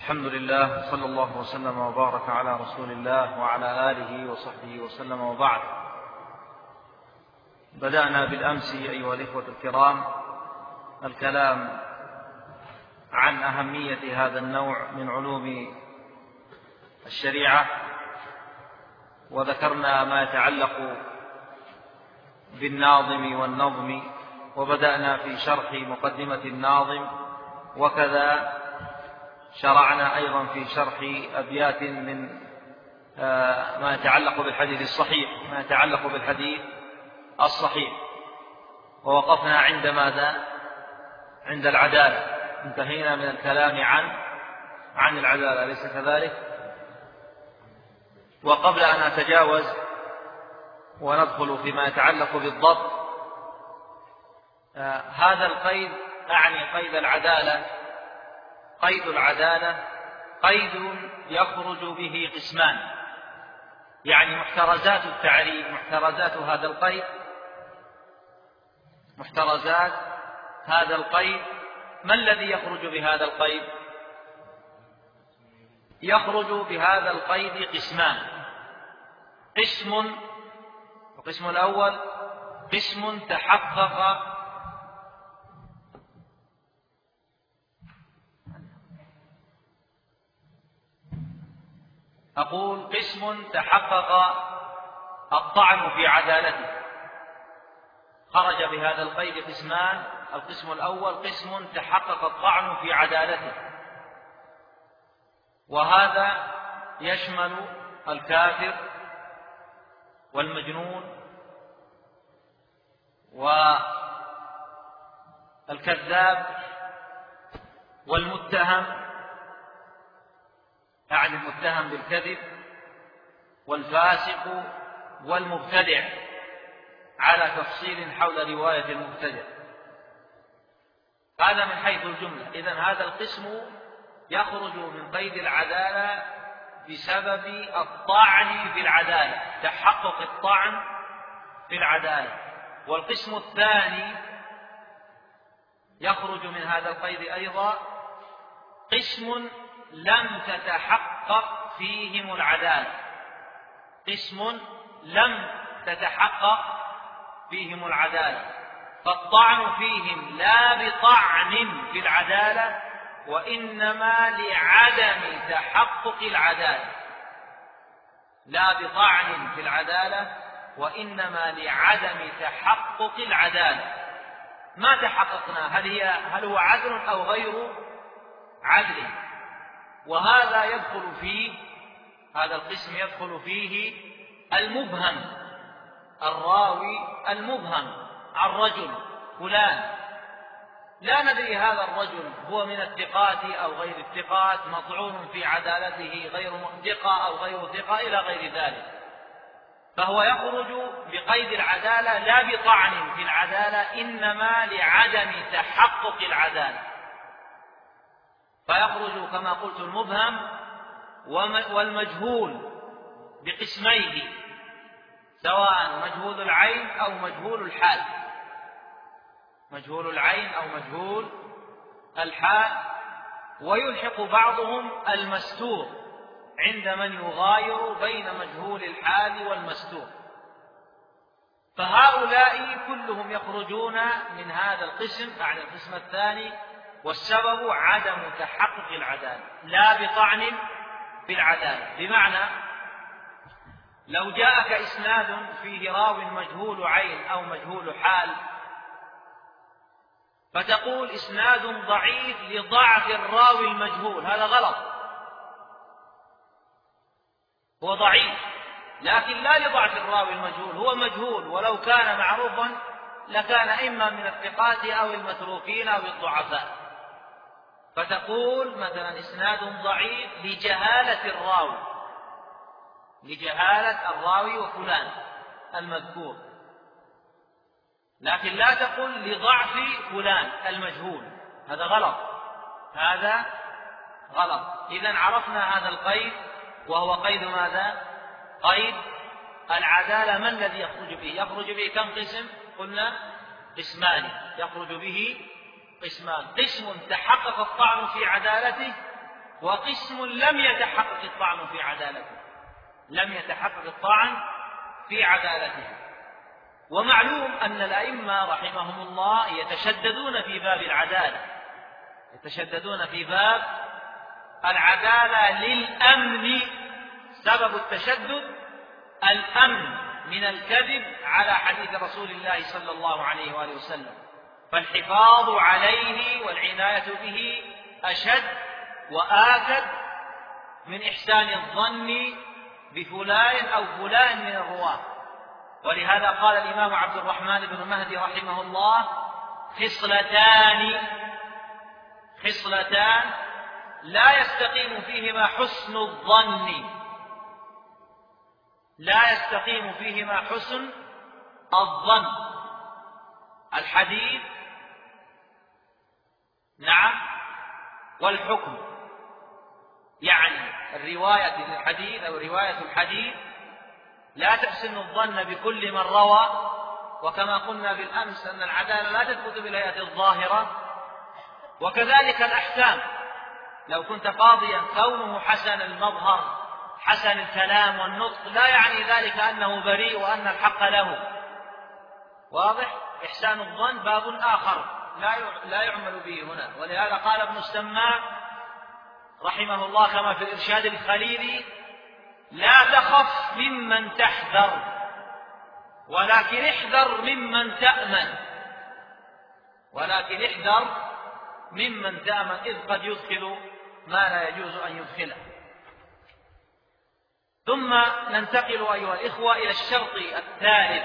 الحمد لله، صلى الله وسلم وبارك على رسول الله وعلى آله وصحبه وسلم، وبعد. بدأنا بالأمس أيها الإخوة الكرام الكلام عن أهمية هذا النوع من علوم الشريعة، وذكرنا ما يتعلق بالناظم والنظم، وبدأنا في شرح مقدمة الناظم، وكذا شرعنا أيضا في شرح أبيات من ما يتعلق بالحديث الصحيح، ووقفنا عند ماذا؟ عند العدالة. انتهينا من الكلام عن العدالة، أليس كذلك؟ وقبل أن أتجاوز وندخل فيما يتعلق بالضبط، هذا القيد أعني قيد العدالة. قيد العدالة قيد يخرج به قسمان، يعني محترزات التعريف، محترزات هذا القيد. ما الذي يخرج بهذا القيد؟ يخرج بهذا القيد قسمان: القسم الأول قسم تحقق الطعن في عدالته. خرج بهذا القيد قسمان: القسم الأول قسم تحقق الطعن في عدالته، وهذا يشمل الكافر والمجنون والكذاب والمتهم، يعني المتهم بالكذب، والفاسق والمبتدع، على تفصيل حول رواية المبتدع. هذا من حيث الجملة. إذن هذا القسم يخرج من قيد العدالة بسبب الطعن في العدالة، تحقق الطعن في العدالة. والقسم الثاني يخرج من هذا القيد أيضا قسم لم تتحقق فيهم العدالة، فالطعن فيهم لا بطعن في العدالة، وإنما لعدم تحقق العدالة. ما تحققنا، هل هو عدل أو غير عدل؟ وهذا هذا القسم يدخل فيه المبهم، الراوي المبهم عن رجل فلان، لا ندري هذا الرجل هو من الثقات أو غير الثقات، مطعون في عدالته، غير ثقة أو غير ثقة، إلى غير ذلك. فهو يخرج بقيد العدالة لا بطعن في العدالة، إنما لعدم تحقق العدالة. فيخرج كما قلت المبهم والمجهول بقسميه، سواء مجهول العين أو مجهول الحال. ويلحق بعضهم المستور عند من يغاير بين مجهول الحال والمستور. فهؤلاء كلهم يخرجون من هذا القسم، يعني القسم الثاني، والسبب عدم تحقق العدالة لا بطعن في العدالة. بمعنى لو جاءك إسناد فيه راو مجهول عين أو مجهول حال، فتقول إسناد ضعيف لضعف الراوي المجهول، هذا غلط. هو ضعيف لكن لا لضعف الراوي المجهول، هو مجهول، ولو كان معروفا لكان إما من الثقات أو المتروكين أو الضعفاء. فتقول مثلا إسناد ضعيف لجهالة الراوي وفلان المذكور، لكن لا تقل لضعف فلان المجهول، هذا غلط. إذن عرفنا هذا القيد، وهو قيد ماذا؟ قيد العدالة. ما الذي يخرج به؟ يخرج به كم قسم؟ قلنا قسمان، يخرج به قسمان: قسم تحقق الطعن في عدالته، وقسم لم يتحقق الطعن في عدالته، لم يتحقق الطعن في عدالته. ومعلوم أن الأئمة رحمهم الله يتشددون في باب العدالة، يتشددون في باب العدالة للأمن. سبب التشدد الأمن من الكذب على حديث رسول الله صلى الله عليه وآله وسلم، فالحفاظ عليه والعناية به أشد وآكد من إحسان الظن بفلان أو فلان من الرواة. ولهذا قال الإمام عبد الرحمن بن مهدي رحمه الله: خصلتان لا يستقيم فيهما حسن الظن، لا يستقيم فيهما حسن الظن: الحديث والحكم. يعني الرواية للحديث أو رواية الحديث لا تحسن الظن بكل من روى، وكما قلنا بالأمس أن العدالة لا تثبت بالهيئة الظاهرة. وكذلك الأحكام، لو كنت قاضيا كونه حسن المظهر حسن الكلام والنطق لا يعني ذلك أنه بريء وأن الحق له. واضح؟ إحسان الظن باب آخر لا يعمل به هنا. ولهذا قال ابن السماع رحمه الله كما في الإرشاد الخليلي: لا تخف ممن تحذر، ولكن احذر ممن تأمن، ولكن احذر ممن تأمن، إذ قد يدخل ما لا يجوز أن يدخله. ثم ننتقل أيها الإخوة إلى الشرط الثالث.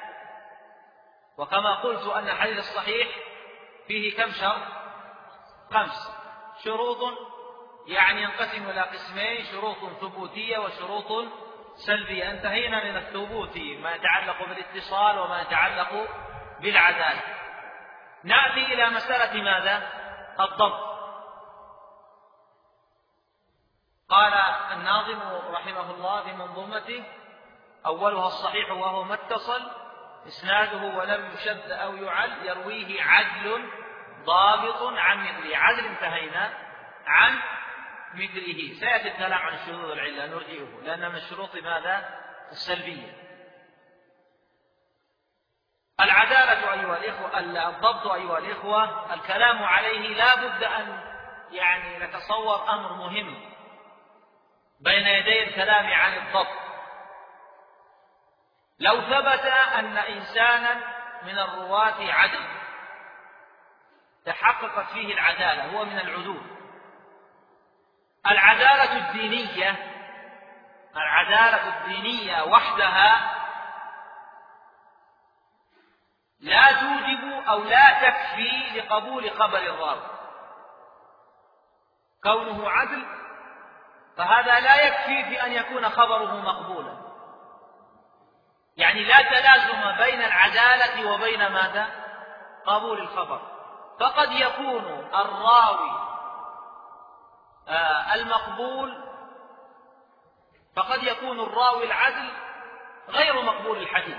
وكما قلت أن الحديث الصحيح فيه كم شرط؟ 5 شروط، يعني ينقسم إلى قسمين: شروط ثبوتية وشروط سلبية. انتهينا من الثبوتي ما يتعلق بالاتصال وما يتعلق بالعدالة. نأتي إلى مسألة ماذا؟ الضبط. قال الناظم رحمه الله في منظومته: أولها الصحيح وهو ما اتصل إسناده ولم يشد أو يعل، يرويه عدل ضابط عن مثله. عدل انتهينا عن مثله. سيأتي الكلام عن شروط العلة نرجئه، لأن من الشروط ماذا؟ السلبية. العدالة أيها الإخوة، الضبط أيها الإخوة، الكلام عليه لا بد أن نتصور أمر مهم بين يدي الكلام عن الضبط. لو ثبت أن إنسانا من الرواة عدل تحققت فيه العدالة، هو من العدول، العدالة الدينية وحدها لا توجب أو لا تكفي لقبول خبر الراوي. كونه عدل فهذا لا يكفي في أن يكون خبره مقبولا. يعني لا تلازم بين العدالة وبين ماذا؟ قبول الخبر. فقد يكون الراوي فقد يكون الراوي العدل غير مقبول الحديث،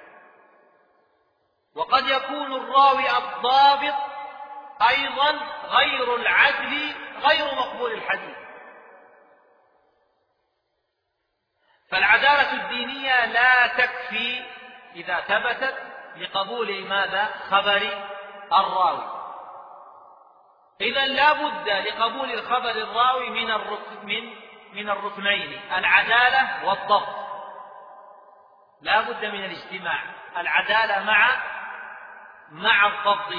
وقد يكون الراوي الضابط أيضا غير العدل غير مقبول الحديث. فالعدالة الدينية لا تكفي إذا ثبتت لقبول ماذا؟ خبر الراوي. إذن لا بد لقبول الخبر الراوي من الركنين: العدالة والضبط. لا بد من الاجتماع، العدالة مع الضبط.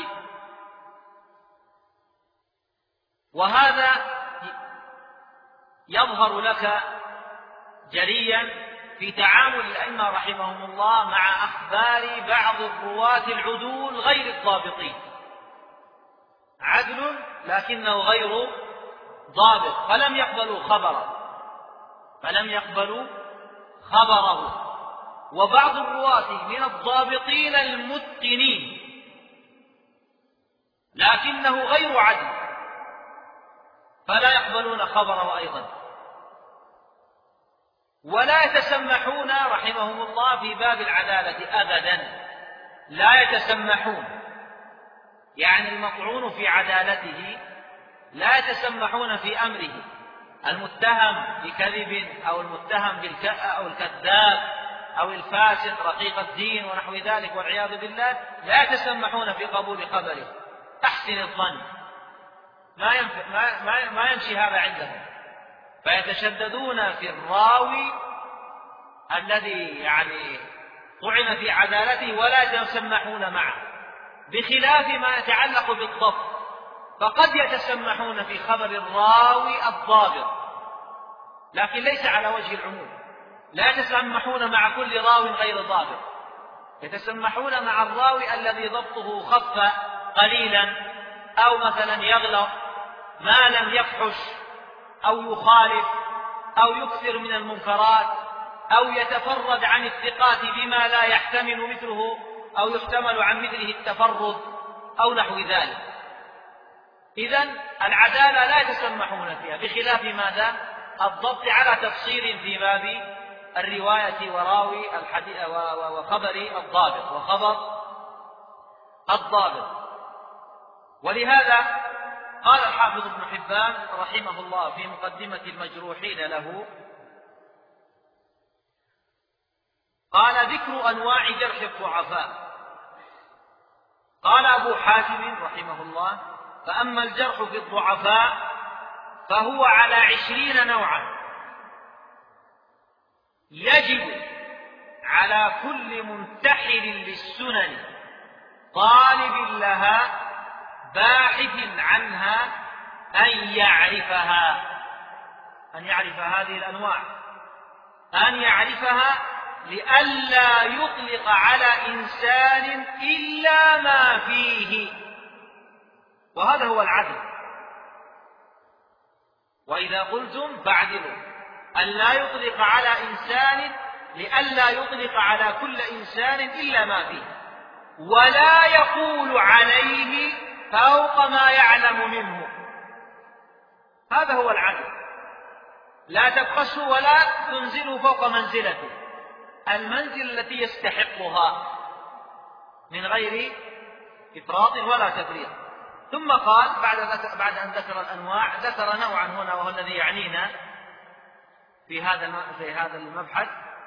وهذا يظهر لك جليا في تعامل الأئمة رحمهم الله مع أخبار بعض الرواة العدول غير الضابطين. عدل لكنه غير ضابط، فلم يقبلوا خبره. وبعض الرواة من الضابطين المتقنين لكنه غير عدل، فلا يقبلون خبره أيضا، ولا يتسمحون رحمهم الله في باب العدالة أبدا، لا يتسمحون. يعني المطعون في عدالته لا يتسمحون في أمره، المتهم بكذب أو المتهم أو الكذاب أو الفاسق رقيق الدين ونحو ذلك والعياذ بالله لا يتسمحون في قبول خبره. أحسن الظن، ما يمشي هذا عندهم، فيتشددون في الراوي الذي طعن في عدالته ولا يتسمحون معه، بخلاف ما يتعلق بالضبط، فقد يتسمحون في خبر الراوي الضابط لكن ليس على وجه العموم. لا يتسمحون مع كل راو غير ضابط، يتسمحون مع الراوي الذي ضبطه خف قليلا أو مثلا يغلط ما لم يفحش أو يخالف أو يكثر من المنكرات أو يتفرد عن الثقات بما لا يحتمل مثله أو يحتمل عن مثله التفرد أو نحو ذلك. إذن العدالة لا يتسمحون فيها، بخلاف ماذا؟ الضبط على تفصيل في باب الرواية وراوي الحديث وخبر الضابط وخبر الضابط. ولهذا قال الحافظ ابن حبان رحمه الله في مقدمة المجروحين له، قال: ذكر أنواع جرح الضعفاء. قال أبو حاتم رحمه الله: فأما الجرح في الضعفاء فهو على 20 نوعا، يجب على كل منتحل للسنن طالب لها باحث عنها أن يعرف هذه الأنواع، أن يعرفها لئلا يطلق على إنسان إلا ما فيه، وهذا هو العدل. وإذا قلتم فاعدلوا، أن لا يطلق على إنسان لئلا يطلق على كل إنسان إلا ما فيه، ولا يقول عليه فوق ما يعلم منه. هذا هو العدل، لا تبخسوا ولا تنزلوا فوق منزلته، المنزل التي يستحقها من غير إفراط ولا تفريط. ثم قال بعد أن ذكر الأنواع ذكر نوعا هنا وهو الذي يعنينا في هذا المبحث.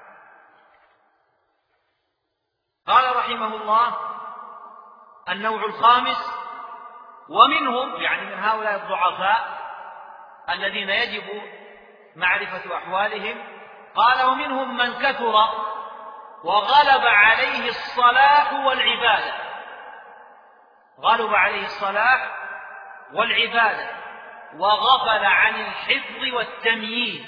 قال رحمه الله: النوع الخامس، ومنهم يعني من هؤلاء الضعفاء الذين يجب معرفة أحوالهم، قال: ومنهم من كثر وغلب عليه الصلاح والعبادة. غلب عليه الصلاح والعبادة وغفل عن الحفظ والتمييز.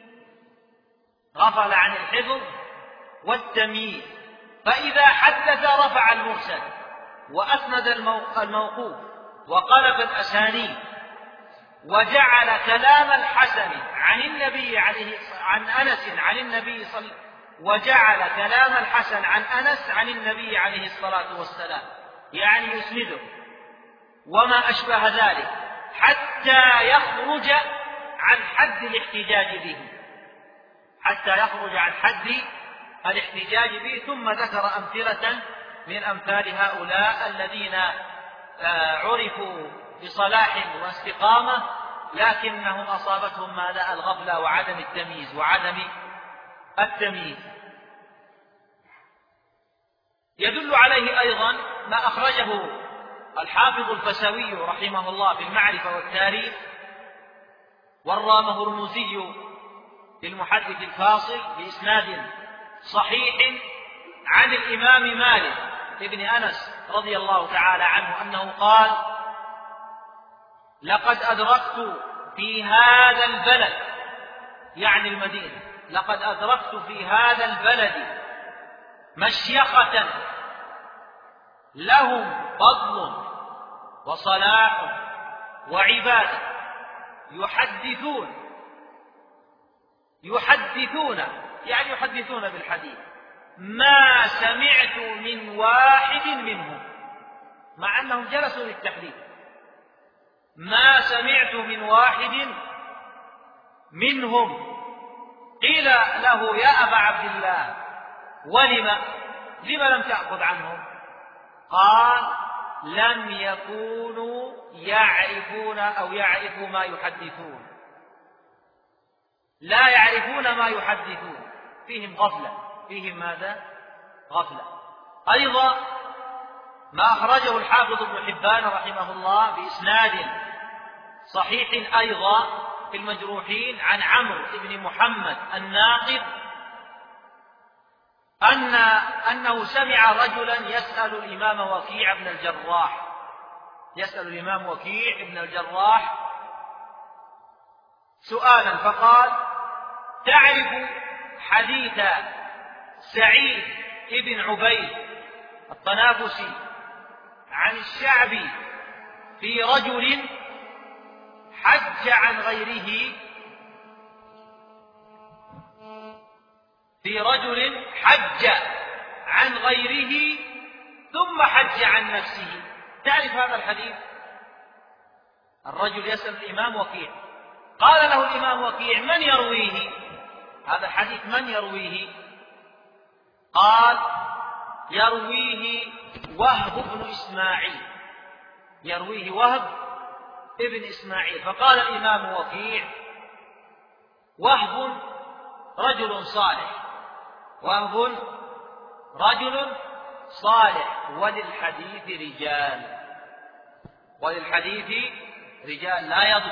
غفل عن الحفظ والتمييز، فإذا حدث رفع المرسل وأسند الموقوف وقلب الأسانيد، وجعل كلام الحسن عن النبي عن أنس عن النبي وجعل كلام الحسن عن أنس عن النبي عليه الصلاة والسلام، يعني يسنده وما أشبه ذلك حتى يخرج عن حد الاحتجاج به، حتى يخرج عن حد الاحتجاج به. ثم ذكر أمثلة من أمثال هؤلاء الذين عرفوا بصلاح واستقامة لكنهم أصابتهم ماذا؟ الغفلة وعدم التمييز يدل عليه أيضا ما أخرجه الحافظ الفسوي رحمه الله في المعرفة والتاريخ، والرامه الرموزي في المحدث الفاصل بإسناد صحيح عن الإمام مالك ابن أنس رضي الله تعالى عنه أنه قال: لقد أدركت في هذا البلد، يعني المدينة، لقد أدركت في هذا البلد مشيخة لهم فضل وصلاح وعبادة يحدثون يعني يحدثون بالحديث ما سمعت من واحد منهم، مع أنهم جلسوا للتحديث، ما سمعت من واحد منهم. قيل له: يا أبا عبد الله، لم لم تأخذ عنهم؟ قال: لم يكونوا يعرفون أو يعرفوا ما يحدثون. لا يعرفون ما يحدثون، فيهم غفلة، فيهم ماذا؟ غفلة. أيضا ما أخرجه الحافظ ابن حبان رحمه الله بإسناد صحيح أيضا في المجروحين عن عمرو بن محمد الناقد أنه سمع رجلا يسأل الإمام وكيع بن الجراح سؤالا، فقال: تعرف حديث سعيد بن عبيد الطنافسي عن الشعبي في رجل حج عن غيره ثم حج عن نفسه؟ تعرف هذا الحديث؟ الرجل يسأل الإمام وكيع، قال له الإمام وكيع: من يرويه هذا الحديث؟ من يرويه؟ قال: يرويه وهب بن إسماعيل. فقال الإمام وكيع: وهب رجل صالح وللحديث رجال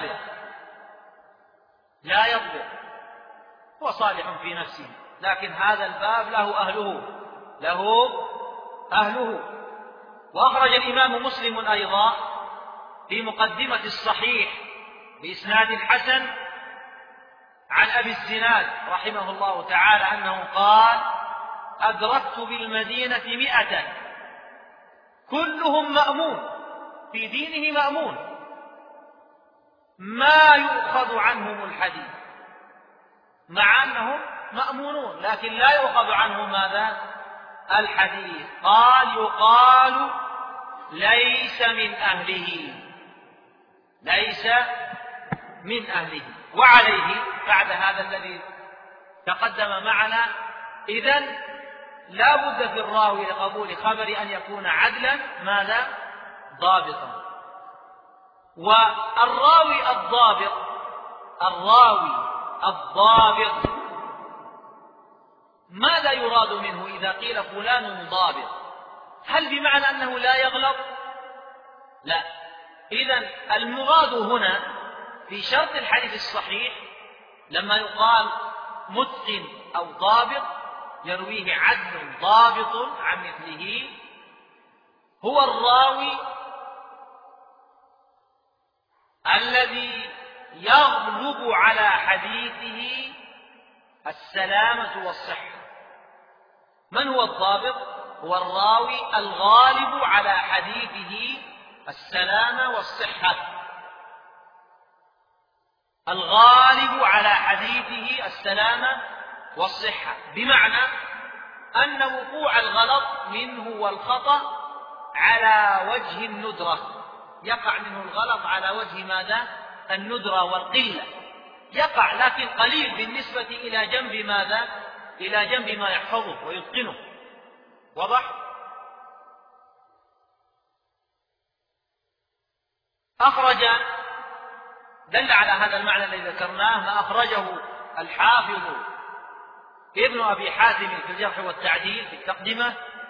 لا يضبط، هو صالح في نفسه، لكن هذا الباب له أهله. وأخرج الإمام مسلم أيضا في مقدمة الصحيح بإسناد حسن عن أبي الزناد رحمه الله تعالى أنه قال: أدركت بالمدينة 100 كلهم مأمون، في دينه مأمون، ما يؤخذ عنهم الحديث، مع أنهم مأمونون لكن لا يؤخذ عنهم ماذا؟ الحديث. قال: يقال ليس من أهله. وعليه بعد هذا الذي تقدم معنا، إذن لا بد في الراوي لقبول خبر أن يكون عدلا ماذا؟ ضابطا. والراوي الضابط ماذا يراد منه إذا قيل فلان ضابط؟ هل بمعنى أنه لا يغلط؟ لا. إذن المراد هنا في شرط الحديث الصحيح لما يقال متقن أو ضابط يرويه عدل ضابط عن مثله، هو الراوي الذي يغلب على حديثه السلامة والصحة. من هو الضابط؟ هو الراوي الغالب على حديثه السلامة والصحة، بمعنى أن وقوع الغلط منه والخطأ على وجه الندرة، يقع منه الغلط على وجه ماذا؟ الندرة والقلة، يقع لكن قليل بالنسبة إلى جنب ماذا؟ إلى جنب ما يحفظه ويتقنه. واضح؟ دل على هذا المعنى الذي ذكرناه ما أخرجه الحافظ ابن أبي حاتم في الجرح والتعديل في التقدمة،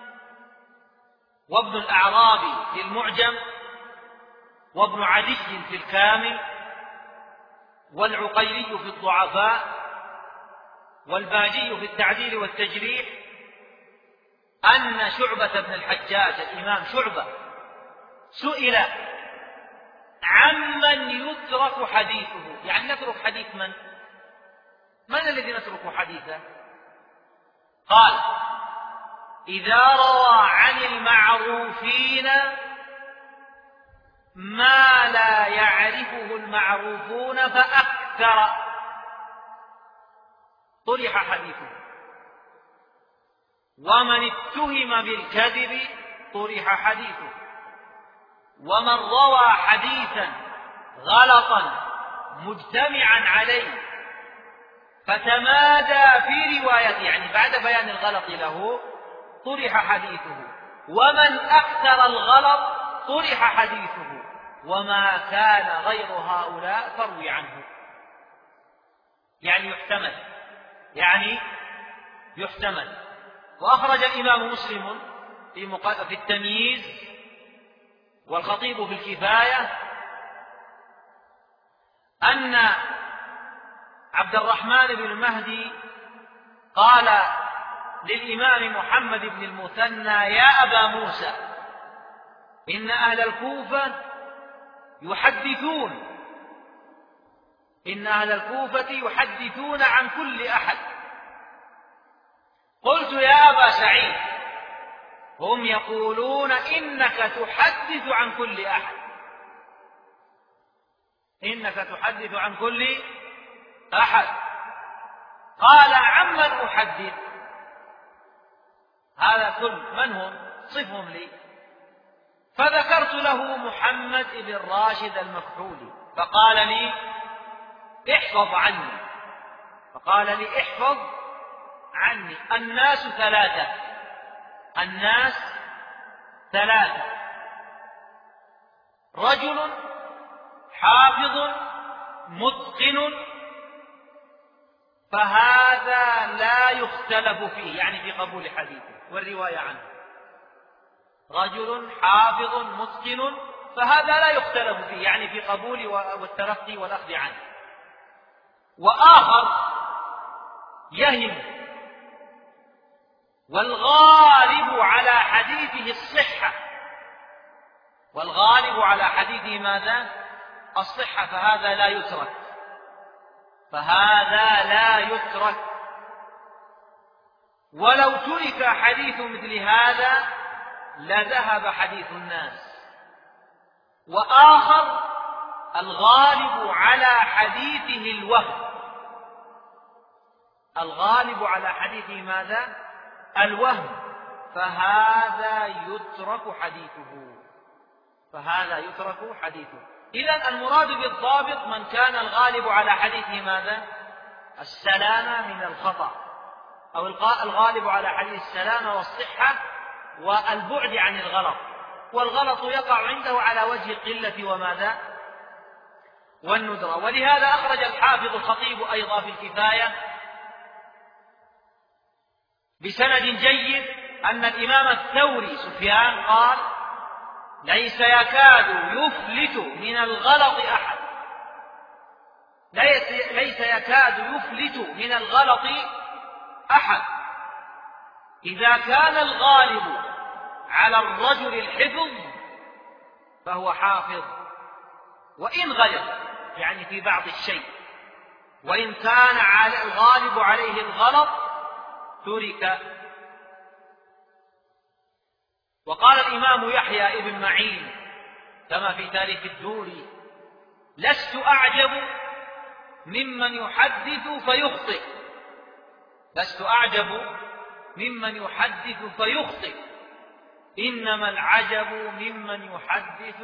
وابن الأعرابي في المعجم، وابن عدي في الكامل، والعقيلي في الضعفاء، والباجي في التعديل والتجريح، أن شعبة بن الحجاج الإمام شعبة سئل عمن يترك حديثه، يعني نترك حديث من الذي نترك حديثه؟ قال: إذا روى عن المعروفين ما لا يعرفه المعروفون فأكثر طرح حديثه، ومن اتهم بالكذب طرح حديثه، ومن روى حديثا غلطا مجتمعا عليه فتمادى في روايته، يعني بعد بيان الغلط له طرح حديثه، ومن أكثر الغلط طرح حديثه، وما كان غير هؤلاء فروي عنه. يعني يحتمل. وأخرج الإمام مسلم في التمييز والخطيب في الكفاية أن عبد الرحمن بن مهدي قال للإمام محمد بن المثنى: يا أبا موسى، إن أهل الكوفة يحدثون عن كل أحد. قلت: يا أبا سعيد، هم يقولون إنك تحدث عن كل أحد، قال: عمن أحدث؟ هذا كل من هم؟ صفهم لي. فذكرت له محمد بن راشد المكحولي، فقال لي: احفظ عني. الناس ثلاثة: رجل حافظ متقن، فهذا لا يختلف فيه، يعني في قبول حديثه والرواية عنه. رجل حافظ متقن، فهذا لا يختلف فيه، يعني في قبول والتلقي والأخذ عنه. وآخر يهم، والغالب على حديثه الصحة، ماذا؟ الصحة، فهذا لا يترك. ولو ترك حديث مثل هذا لذهب حديث الناس. وآخر الغالب على حديثه الوهم، فهذا يترك حديثه. إذن المراد بالضابط من كان الغالب على حديثه ماذا؟ السلامة من الخطأ، أو الغالب على حديث السلامة والصحة والبعد عن الغلط، والغلط يقع عنده على وجه القلة وماذا؟ والندرة. ولهذا أخرج الحافظ الخطيب أيضا في الكفاية بسند جيد أن الإمام الثوري سفيان قال: ليس يكاد يفلت من الغلط أحد إذا كان الغالب على الرجل الحفظ فهو حافظ، وإن غلط، يعني في بعض الشيء، وإن كان الغالب عليه الغلط ترك. وقال الإمام يحيى ابن معين كما في تاريخ الدوري: لست أعجب ممن يحدث فيخطئ، إنما العجب ممن يحدث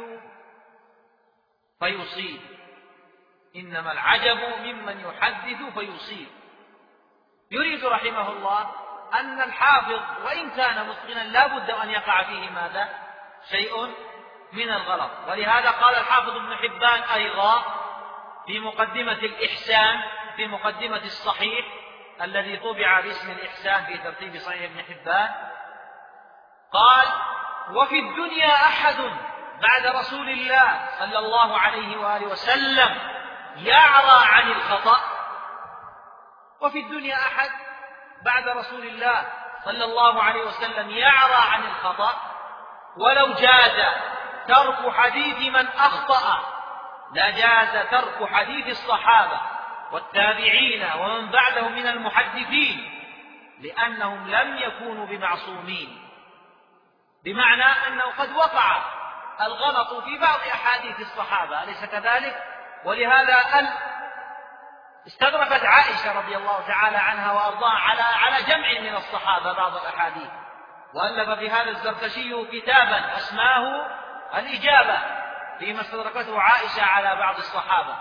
فيصيب. يريد رحمه الله أن الحافظ وإن كان متقنا لا بد أن يقع فيه ماذا؟ شيء من الغلط. ولهذا قال الحافظ ابن حبان أيضا في مقدمة الإحسان، في مقدمة الصحيح الذي طبع باسم الإحسان في ترتيب صحيح ابن حبان، قال: وفي الدنيا أحد بعد رسول الله صلى الله عليه وآله وسلم يعرى عن الخطأ؟ وفي الدنيا أحد بعد رسول الله صلى الله عليه وسلم يعرى عن الخطأ؟ ولو جاز ترك حديث من أخطأ لجاز ترك حديث الصحابة والتابعين ومن بعدهم من المحدثين، لأنهم لم يكونوا بمعصومين، بمعنى أنه قد وقع الغلط في بعض أحاديث الصحابة، أليس كذلك؟ ولهذا استدركت عائشة رضي الله تعالى عنها وأرضاها على جمع من الصحابة بعض الأحاديث، وألف في هذا الزركشي كتابا أسماه الإجابة فيما استدركته عائشة على بعض الصحابة.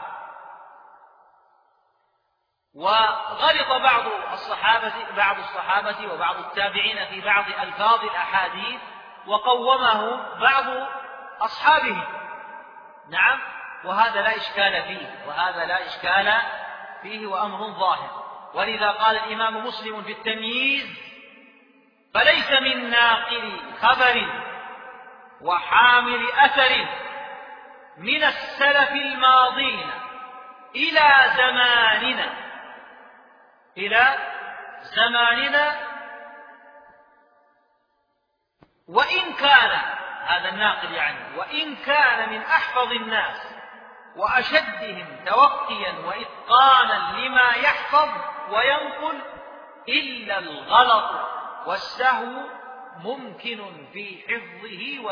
وغلط بعض الصحابة وبعض التابعين في بعض ألفاظ الأحاديث وقومه بعض أصحابه، نعم، وهذا لا إشكال فيه وأمر ظاهر. ولذا قال الإمام مسلم في التمييز: فليس من ناقل خبر وحامل أثر من السلف الماضين إلى زماننا وإن كان هذا الناقل يعني وإن كان من أحفظ الناس وأشدهم توقيا وإتقانا لما يحفظ وينقل، إلا الغلط والسهو ممكن في حفظه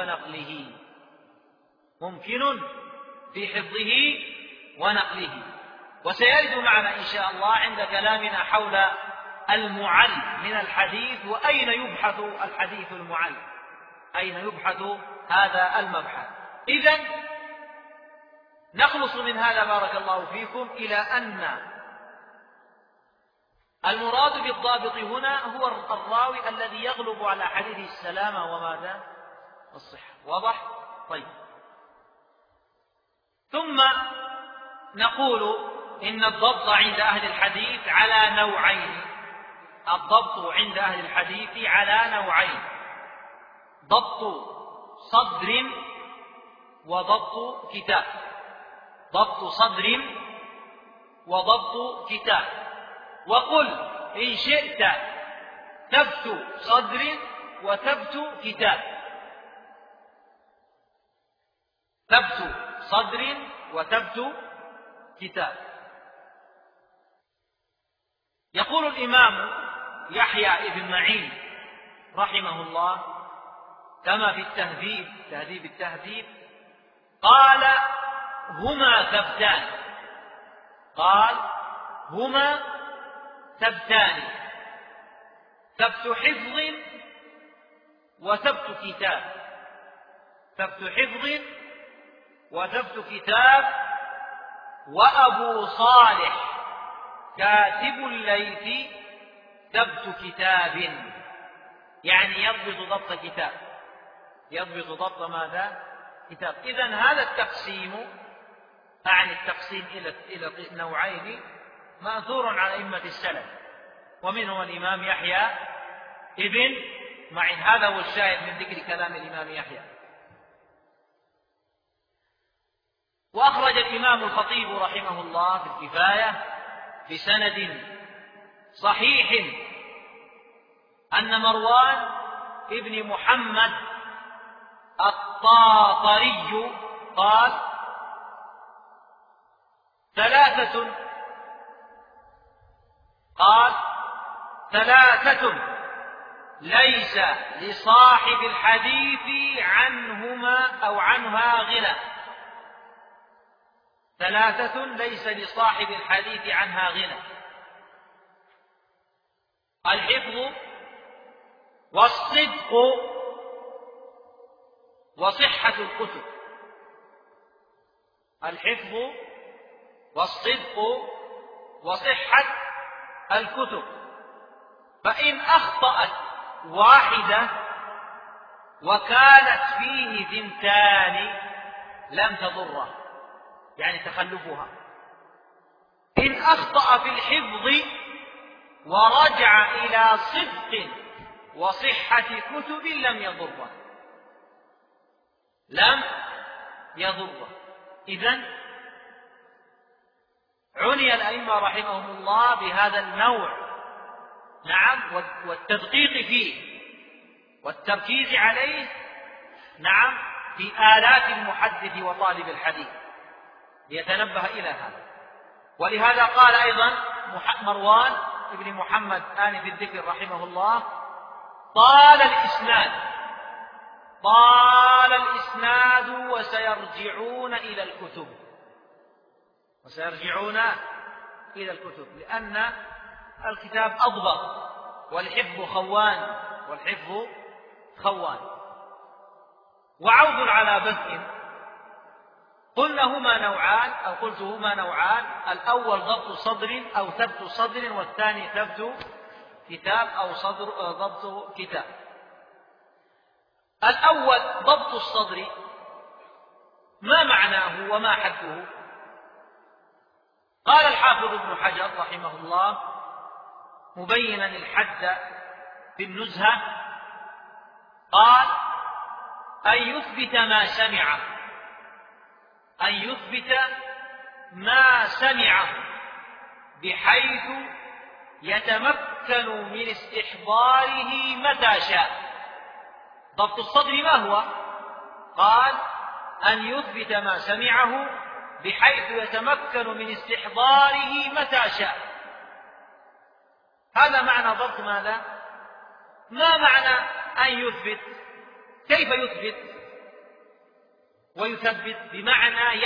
ونقله. وسيرد معنا إن شاء الله عند كلامنا حول المعل من الحديث، وأين يبحث الحديث المعل، أين يبحث هذا المبحث. إذن نخلص من هذا بارك الله فيكم إلى أن المراد بالضابط هنا هو الراوي الذي يغلب على حديثه السلامة وماذا؟ الصحة. واضح؟ طيب. ثم نقول إن الضبط عند أهل الحديث على نوعين. الضبط عند أهل الحديث على نوعين: ضبط صدر وضبط كتاب. ضبط صدر وضبط كتاب. وقل إن شئت ثبت صدر وثبت كتاب. ثبت صدر وثبت كتاب. يقول الإمام يحيى بن معين رحمه الله كما في تهذيب التهذيب: قال هما ثبتان: ثبت حفظ وثبت كتاب. ثبت حفظ وثبت كتاب. وأبو صالح كاتب الليث ثبت كتاب، يعني يضبط ضبط كتاب، يضبط ضبط ماذا؟ كتاب. إذن هذا التقسيم، أعني التقسيم إلى نوعين، مأثور على أئمة السلف، ومنهم الإمام يحيى ابن معين. هذا هو الشاهد من ذكر كلام الإمام يحيى. وأخرج الإمام الخطيب رحمه الله في الكفاية بسند صحيح أن مروان ابن محمد الطاطري قال: ثلاثة ليس لصاحب الحديث عنهما أو عنها غنى. ثلاثة ليس لصاحب الحديث عنها غنى: الحفظ والصدق وصحة الكتب. الحفظ والصدق وصحة الكتب. فإن أخطأت واحدة وكانت فيه ثنتان لم تضره، يعني تخلفها. إن أخطأ في الحفظ ورجع إلى صدق وصحة كتب لم يضره. إذن عني الأئمة رحمهم الله بهذا النوع، نعم، والتدقيق فيه والتركيز عليه، نعم، في آلات المحدث وطالب الحديث ليتنبه إلى هذا. ولهذا قال أيضا مروان ابن محمد آنف الذكر رحمه الله: طال الإسناد وسيرجعون إلى الكتب، لأن الكتاب أضبط، والحفظ خوان. وعود على بدء، قلت هما نوعان: الأول ضبط صدر أو ثبت صدر، والثاني ثبت كتاب أو ضبط كتاب. الأول ضبط الصدر، ما معناه وما حده؟ قال الحافظ ابن حجر رحمه الله مبينا الحد في النزهة، قال: أن يثبت ما سمعه بحيث يتمكن من استحضاره متى شاء. ضبط الصدر ما هو؟ قال: أن يثبت ما سمعه بحيث يتمكن من استحضاره متى شاء. هذا معنى ضبط ماذا؟ ما معنى أن يثبت؟ كيف يثبت ويثبت؟ بمعنى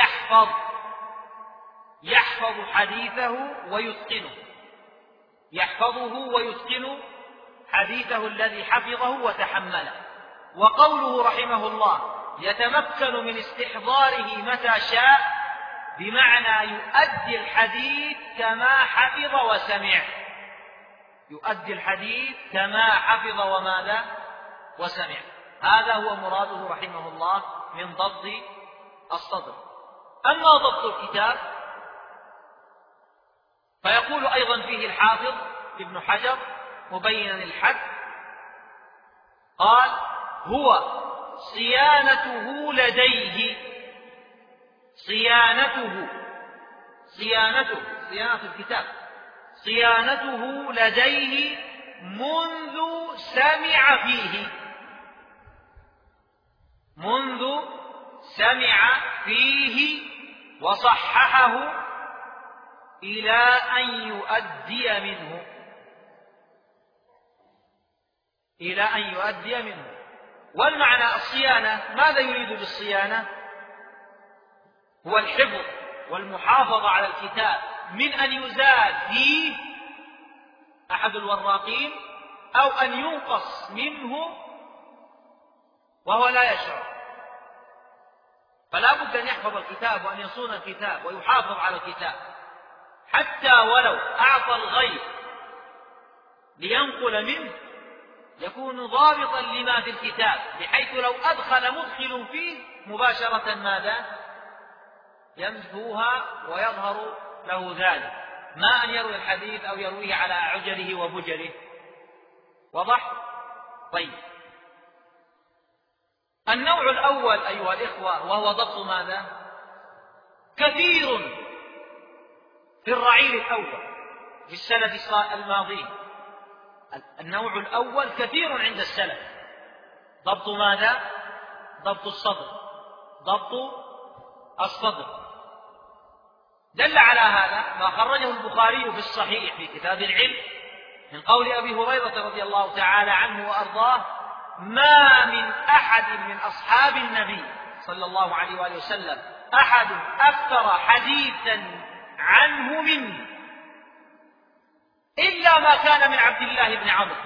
يحفظ حديثه ويتقنه، يحفظه ويتقن حديثه الذي حفظه وتحمله. وقوله رحمه الله يتمكن من استحضاره متى شاء بمعنى يؤدي الحديث كما حفظ وسمع، يؤدي الحديث كما حفظ وماذا؟ وسمع. هذا هو مراده رحمه الله من ضبط الصدر. أما ضبط الكتاب فيقول أيضا فيه الحافظ ابن حجر مبينا الحد، قال: هو صيانته لديه، صيانة الكتاب، صيانته لديه منذ سمع فيه وصححه إلى أن يؤدي منه. والمعنى الصيانة، ماذا يريد بالصيانة؟ هو الحفظ والمحافظة على الكتاب من أن يزاد فيه أحد الوراقين أو أن ينقص منه وهو لا يشعر. فلا بد أن يحفظ الكتاب وأن يصون الكتاب ويحافظ على الكتاب، حتى ولو أعطى الغير لينقل منه يكون ضابطا لما في الكتاب، بحيث لو أدخل مدخل فيه مباشرة ماذا؟ يمسكوها ويظهر له ذلك، ما أن يروي الحديث أو يرويه على عجله وبجله. وضح؟ طيب، النوع الأول أيها الإخوة وهو ضبط ماذا؟ كثير في الرعيل الأول في السلف الماضي. النوع الأول كثير عند السلف. ضبط ماذا؟ ضبط الصدر. دل على هذا ما خرجه البخاري في الصحيح في كتاب العلم من قول أبي هريرة رضي الله تعالى عنه وأرضاه: ما من أحد من أصحاب النبي صلى الله عليه وآله وسلم أحد أكثر حديثا عنه منه إلا ما كان من عبد الله بن عمرو،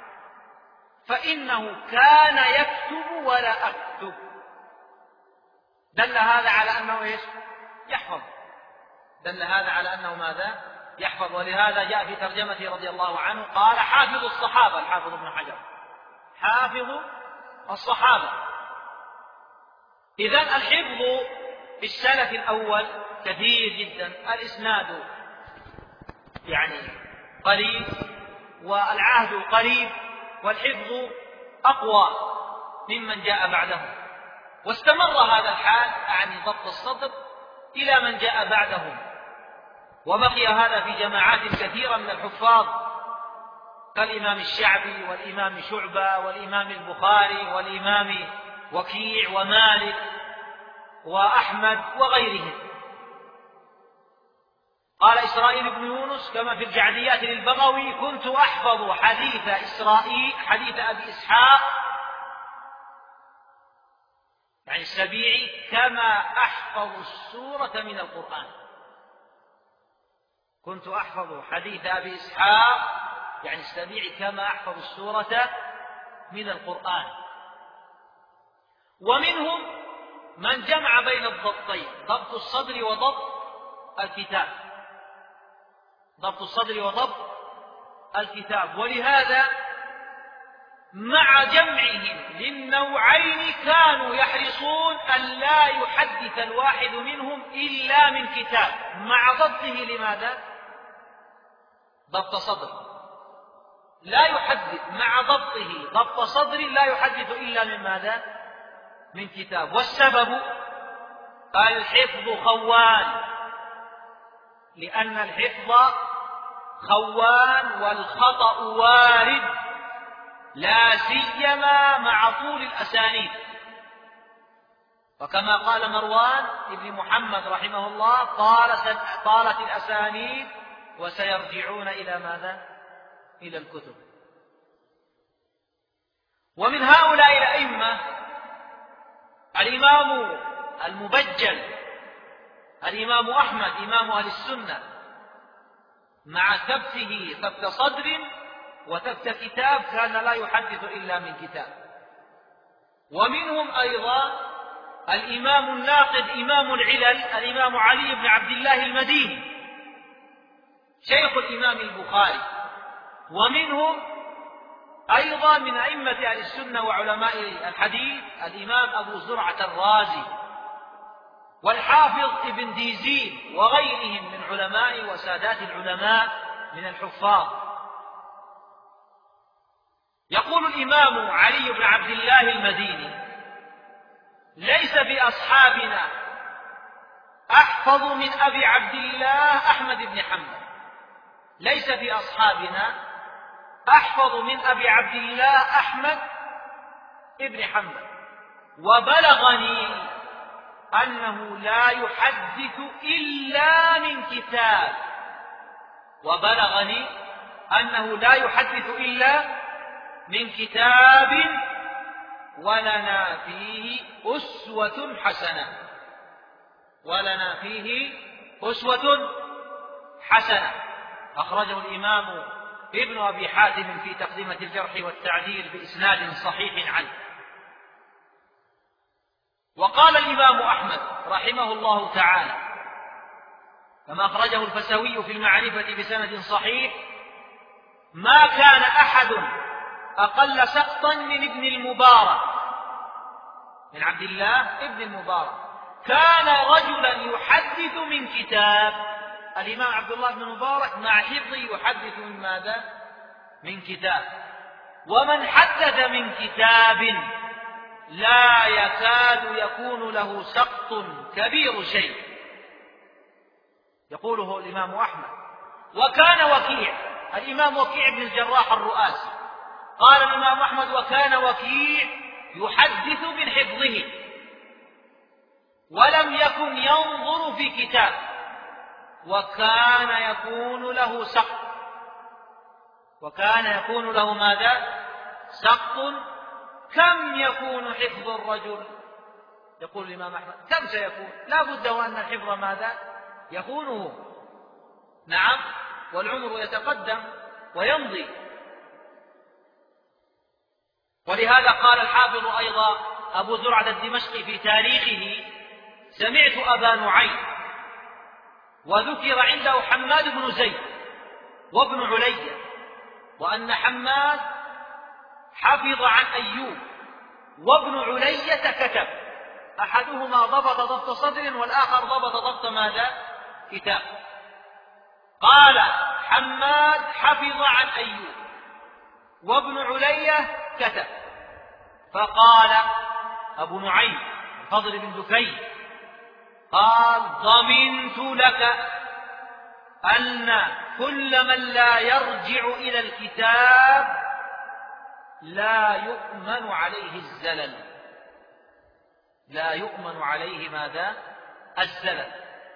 فإنه كان يكتب ولا أكتب. دل هذا على أنه إيش؟ يحفظ. دل هذا على أنه ماذا؟ يحفظ. ولهذا جاء في ترجمته رضي الله عنه قال: حافظ الصحابة، الحافظ ابن حجر حافظ الصحابة. إذن الحفظ في السلف الأول كثير جدا، الإسناد يعني قريب والعهد قريب والحفظ أقوى ممن جاء بعده. واستمر هذا الحال يعني ضبط الصدر إلى من جاء بعدهم، وبقي هذا في جماعات كثيرة من الحفاظ كالإمام الشعبي والإمام شعبة والإمام البخاري والإمام وكيع ومالك وأحمد وغيرهم. قال إسرائيل بن يونس كما في الجعديات للبغوي: كنت أحفظ حديث أبي إسحاق يعني السبيعي كما أحفظ السورة من القرآن. كنت أحفظ حديث أبي إسحاق يعني السبيعي كما أحفظ السورة من القرآن. ومنهم من جمع بين الضبطين، ضبط الصدر وضبط الكتاب، ضبط الصدر وضبط الكتاب. ولهذا مع جمعهم للنوعين كانوا يحرصون أن لا يحدث الواحد منهم إلا من كتاب، مع ضبطه لماذا؟ ضبط صدر، لا يحدث مع ضبطه ضبط صدر لا يحدث إلا من ماذا؟ من كتاب. والسبب الحفظ خوان، لأن الحفظ خوان والخطأ وارد، لا سيما مع طول الأسانيد. وكما قال مروان بن محمد رحمه الله: طالت الأسانيد وسيرجعون إلى ماذا؟ إلى الكتب. ومن هؤلاء الأئمة الإمام المبجل الإمام أحمد إمام أهل السنة، مع ثبته ثبت صدر وثبت كتاب كان لا يحدث إلا من كتاب. ومنهم أيضا الإمام الناقد إمام العلل الإمام علي بن عبد الله المديني شيخ الإمام البخاري. ومنهم أيضا من أئمة أهل السنة وعلماء الحديث الإمام أبو زرعة الرازي والحافظ ابن ديزين وغيرهم من علماء وسادات العلماء من الحفاظ. يقول الإمام علي بن عبد الله المديني: ليس بأصحابنا أحفظ من أبي عبد الله أحمد بن حنبل، ليس بأصحابنا أحفظ من أبي عبد الله أحمد بن حنبل، وبلغني أنه لا يحدث إلا من كتاب، وبلغني أنه لا يحدث إلا من كتاب ولنا فيه أسوة حسنة، ولنا فيه أسوة حسنة. أخرجه الإمام ابن أبي حاتم في تقدمة الجرح والتعديل بإسناد صحيح عنه. وقال الإمام أحمد رحمه الله تعالى كما أخرجه الفسوي في المعرفة بسند صحيح: ما كان أحد أقل سقطا من ابن المبارك، من عبد الله ابن المبارك، كان رجلا يحدث من كتاب. الإمام عبد الله بن المبارك مع حفظه يحدث من ماذا؟ من كتاب. ومن حدث من كتاب لا يكاد يكون له سقط كبير شيء، يقوله الإمام أحمد. وكان وكيع، الإمام وكيع بن الجراح الرؤاسي، قال الإمام أحمد: وكان وكيع يحدث من حفظه ولم يكن ينظر في كتاب، وكان يكون له سقط، وكان يكون له ماذا؟ سقط. كم يكون حفظ الرجل؟ يقول الإمام أحمد: كم سيكون؟ لا بد وأن الحفظ ماذا؟ يكونه. نعم، والعمر يتقدم ويمضي. ولهذا قال الحافظ أيضا أبو زرعة الدمشقي في تاريخه: سمعت أبا نعيم، وذكر عنده حماد بن زيد وابن علي، وأن حماد حفظ عن أيوب، وابن علية كتب، أحدهما ضبط ضبط صدر والآخر ضبط ضبط ماذا؟ كتاب. قال حماد حفظ عن أيوب وابن علية كتب. فقال أبو نعيم الفضل بن دكين قال: ضمنت لك أن كل من لا يرجع إلى الكتاب لا يؤمن عليه الزلل، لا يؤمن عليه ماذا؟ الزلل.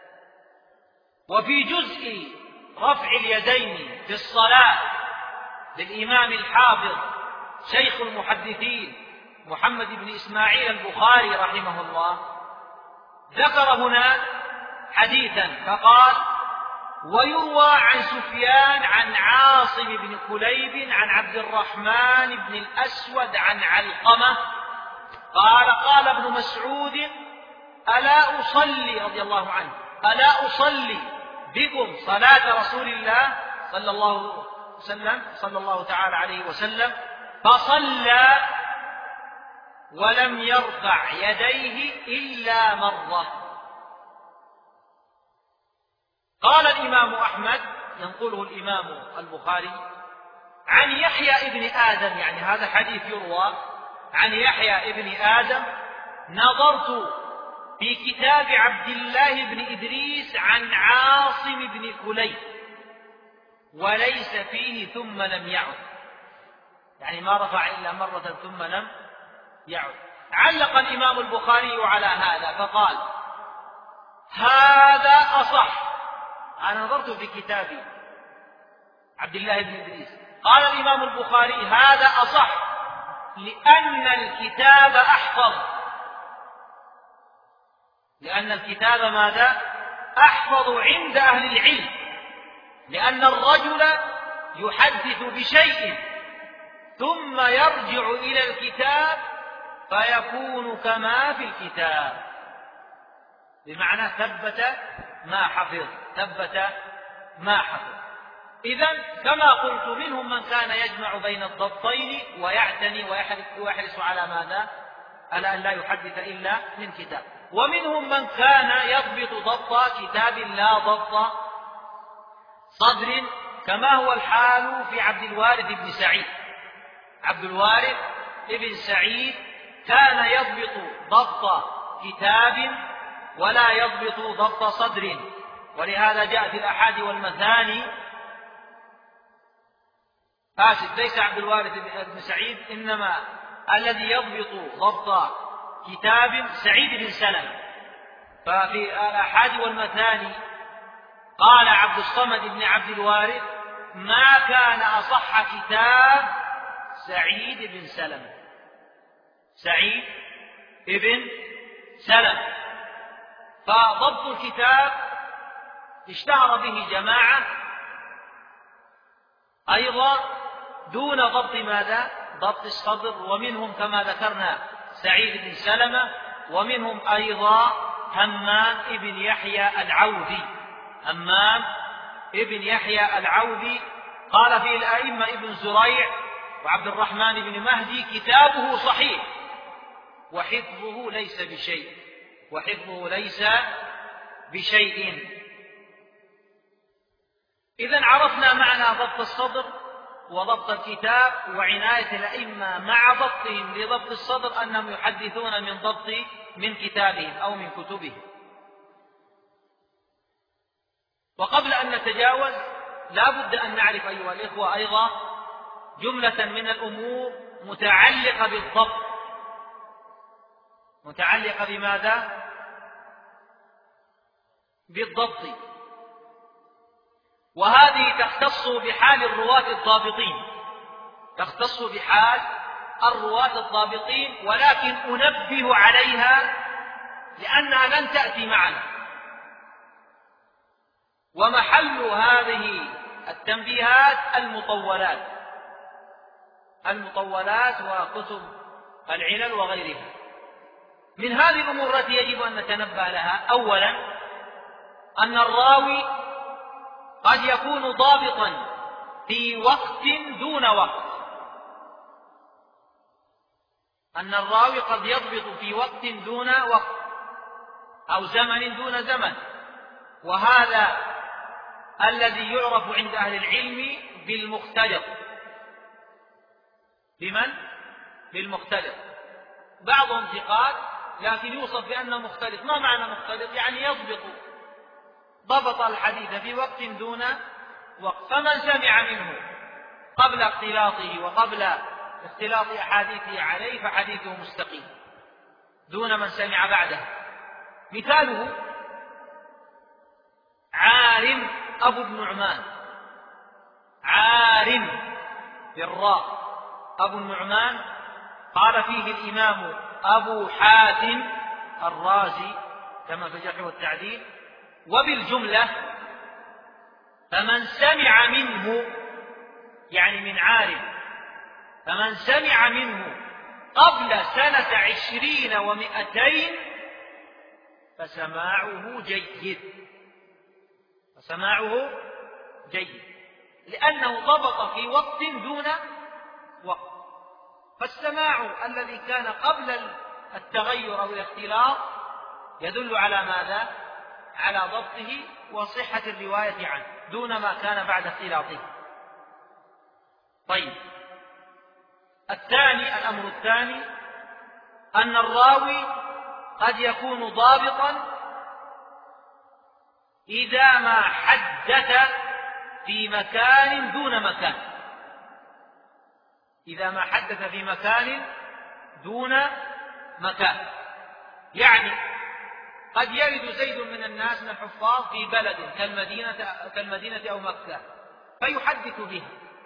وفي جزء رفع اليدين في الصلاة للإمام الحافظ شيخ المحدثين محمد بن إسماعيل البخاري رحمه الله ذكر هنا حديثا فقال: ويروى عن سفيان عن عاصم بن كليب عن عبد الرحمن بن الأسود عن علقمة قال ابن مسعود: ألا أصلي رضي الله عنه ألا أصلي بكم صلاة رسول الله صلى الله تعالى عليه وسلم؟ فصلى ولم يرفع يديه إلا مرة. قال الإمام أحمد، ينقله الإمام البخاري عن يحيى ابن آدم، يعني هذا حديث يروى عن يحيى ابن آدم: نظرت في كتاب عبد الله بن إدريس عن عاصم بن كليب وليس فيه ثم لم يعد، يعني ما رفع إلا مرة ثم لم يعد. علق الإمام البخاري على هذا فقال: هذا أصح. أنا نظرت في كتاب عبد الله بن إدريس، قال الإمام البخاري: هذا أصح لأن الكتاب أحفظ. لأن الكتاب ماذا؟ أحفظ عند أهل العلم، لأن الرجل يحدث بشيء ثم يرجع إلى الكتاب فيكون كما في الكتاب، بمعنى ثبت ما حفظ، ثبت ما حفظ. إذن كما قلت، منهم من كان يجمع بين الضبطين ويعتني ويحرص على ماذا؟ على أن لا يحدث إلا من كتاب، ومنهم من كان يضبط ضبط كتاب لا ضبط صدر، كما هو الحال في عبد الوارث بن سعيد. عبد الوارث بن سعيد كان يضبط ضبط كتاب ولا يضبط ضبط صدر، ولهذا جاء في الأحاد والمثاني، ليس عبد الوارث بن سعيد، إنما الذي يضبط ضبط كتاب سعيد بن سلمة. ففي الأحاد والمثاني قال عبد الصمد بن عبد الوارث: ما كان أصح كتاب سعيد بن سلمة. سعيد بن سلمة. فضبط الكتاب اشتهر به جماعة أيضا دون ضبط ماذا؟ ضبط الصدر، ومنهم كما ذكرنا سعيد بن سلمة، ومنهم أيضا همام ابن يحيى العوذي. همام ابن يحيى العوذي قال فيه الأئمة ابن زريع وعبد الرحمن بن مهدي: كتابه صحيح وحفظه ليس بشيء، وحفظه ليس بشيء. إذن عرفنا معنى ضبط الصدر وضبط الكتاب، وعناية الأئمة مع ضبطهم لضبط الصدر أنهم يحدثون من كتابهم أو من كتبهم. وقبل أن نتجاوز لا بد أن نعرف أيها الإخوة أيضا جملة من الأمور متعلقة بالضبط. متعلقة بماذا؟ بالضبط، وهذه تختص بحال الرواة الضابطين، تختص بحال الرواة الضابطين، ولكن أنبه عليها لأنها لن تأتي معنا. ومحل هذه التنبيهات المطولات وكتب العلل وغيرها. من هذه الأمور التي يجب أن نتنبه لها: أولا أن الراوي قد يكون ضابطا في وقت دون وقت. أن الراوي قد يضبط في وقت دون وقت أو زمن دون زمن، وهذا الذي يعرف عند أهل العلم بالمختلط. بمن؟ بالمختلط. بعضهم ثقات لكن يوصف بأنه مختلط. ما معنى مختلط؟ يعني ضبط الحديث في وقت دون وقت، فمن سمع منه قبل اختلاطه وقبل اختلاط أحاديثه عليه فحديثه مستقيم دون من سمع بعده. مثاله عارم أبو النعمان، عارم بالراء أبو النعمان، قال فيه الإمام أبو حاتم الرازي كما في الجرح والتعديل: وبالجملة فمن سمع منه، يعني من عارم، فمن سمع منه قبل 20 و200 فسماعه جيد، فسماعه جيد، لأنه ضبط في وقت دون وقت. فالسماع الذي كان قبل التغير أو الاختلاط يدل على ماذا؟ على ضبطه وصحة الرواية عنه دون ما كان بعد اختلاطه. طيب، الأمر الثاني أن الراوي قد يكون ضابطا إذا ما حدث في مكان دون مكان، إذا ما حدث في مكان دون مكان. يعني قد يرد زيد من الناس من الحفاظ في بلد كالمدينة أو مكة فيحدث بها،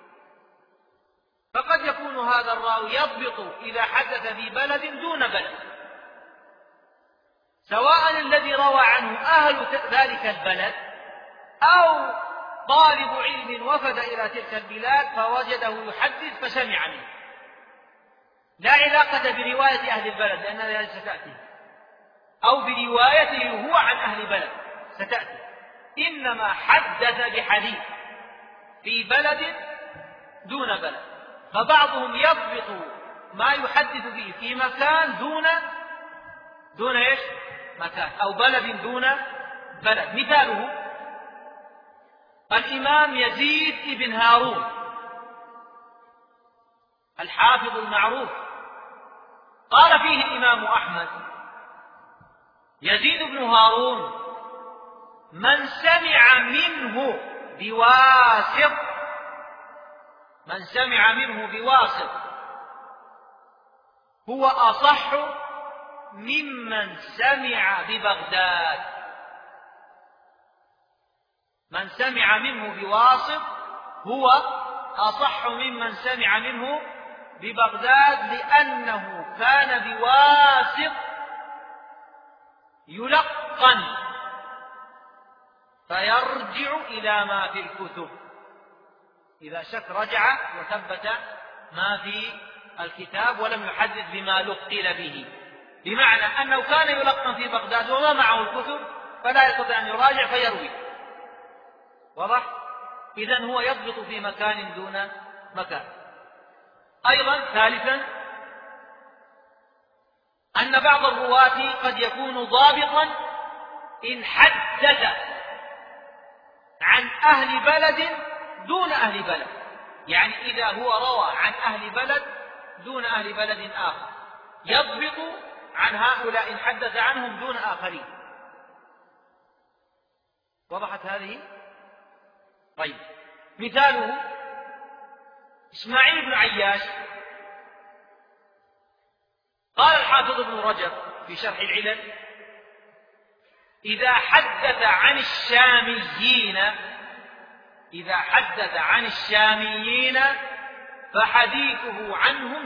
فقد يكون هذا الراوي يضبط إذا حدث في بلد دون بلد، سواء الذي روى عنه أهل ذلك البلد أو طالب علم وفد إلى تلك البلاد فوجده يحدث فسمع منه، لا علاقة برواية أهل البلد لأنها ستأتي، أو بروايته هو عن أهل بلد ستأتي، إنما حدث بحديث في بلد دون بلد، فبعضهم يضبط ما يحدث به في مكان دون إيش؟ مكان، أو بلد دون بلد. مثاله الإمام يزيد بن هارون الحافظ المعروف، قال فيه الإمام أحمد: يزيد بن هارون من سمع منه بواسط هو أصح ممن سمع ببغداد. من سمع منه بواسط هو أصح ممن سمع منه ببغداد، لأنه كان بواسط يلقن فيرجع إلى ما في الكتب، إذا شك رجع وثبت ما في الكتاب ولم يحدث بما لقن به، بمعنى أنه كان يلقن في بغداد وما معه الكتب فلا يستطيع أن يراجع فيروي. واضح؟ إذن هو يضبط في مكان دون مكان. أيضا ثالثا أن بعض الرواة قد يكون ضابطا إن حدث عن أهل بلد دون أهل بلد، يعني إذا هو روى عن أهل بلد دون أهل بلد آخر يضبط عن هؤلاء إن حدث عنهم دون آخرين. وضحت هذه؟ طيب، مثاله إسماعيل بن عياش، قال الحافظ ابن رجب في شرح العلل: إذا حدث عن الشاميين فحديثه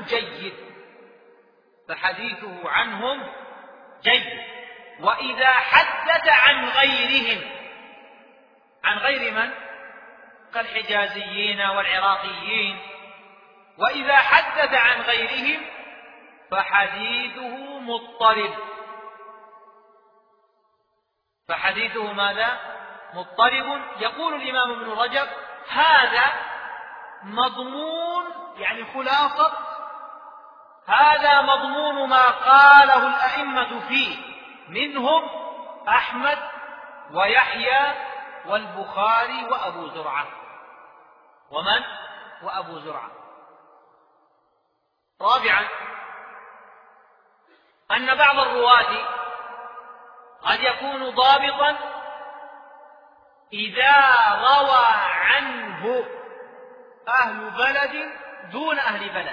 عنهم جيد، وإذا حدث عن غيرهم، عن غير من؟ كالحجازيين والعراقيين، وإذا حدث عن غيرهم فحديثه مضطرب. فحديثه ماذا؟ مضطرب. يقول الإمام ابن رجب: هذا مضمون، يعني خلاصة، هذا مضمون ما قاله الأئمة فيه، منهم أحمد ويحيى والبخاري وأبو زرعة. ومن؟ وأبو زرعة. رابعا أن بعض الرواة قد يكون ضابطا إذا روى عنه أهل بلد دون أهل بلد.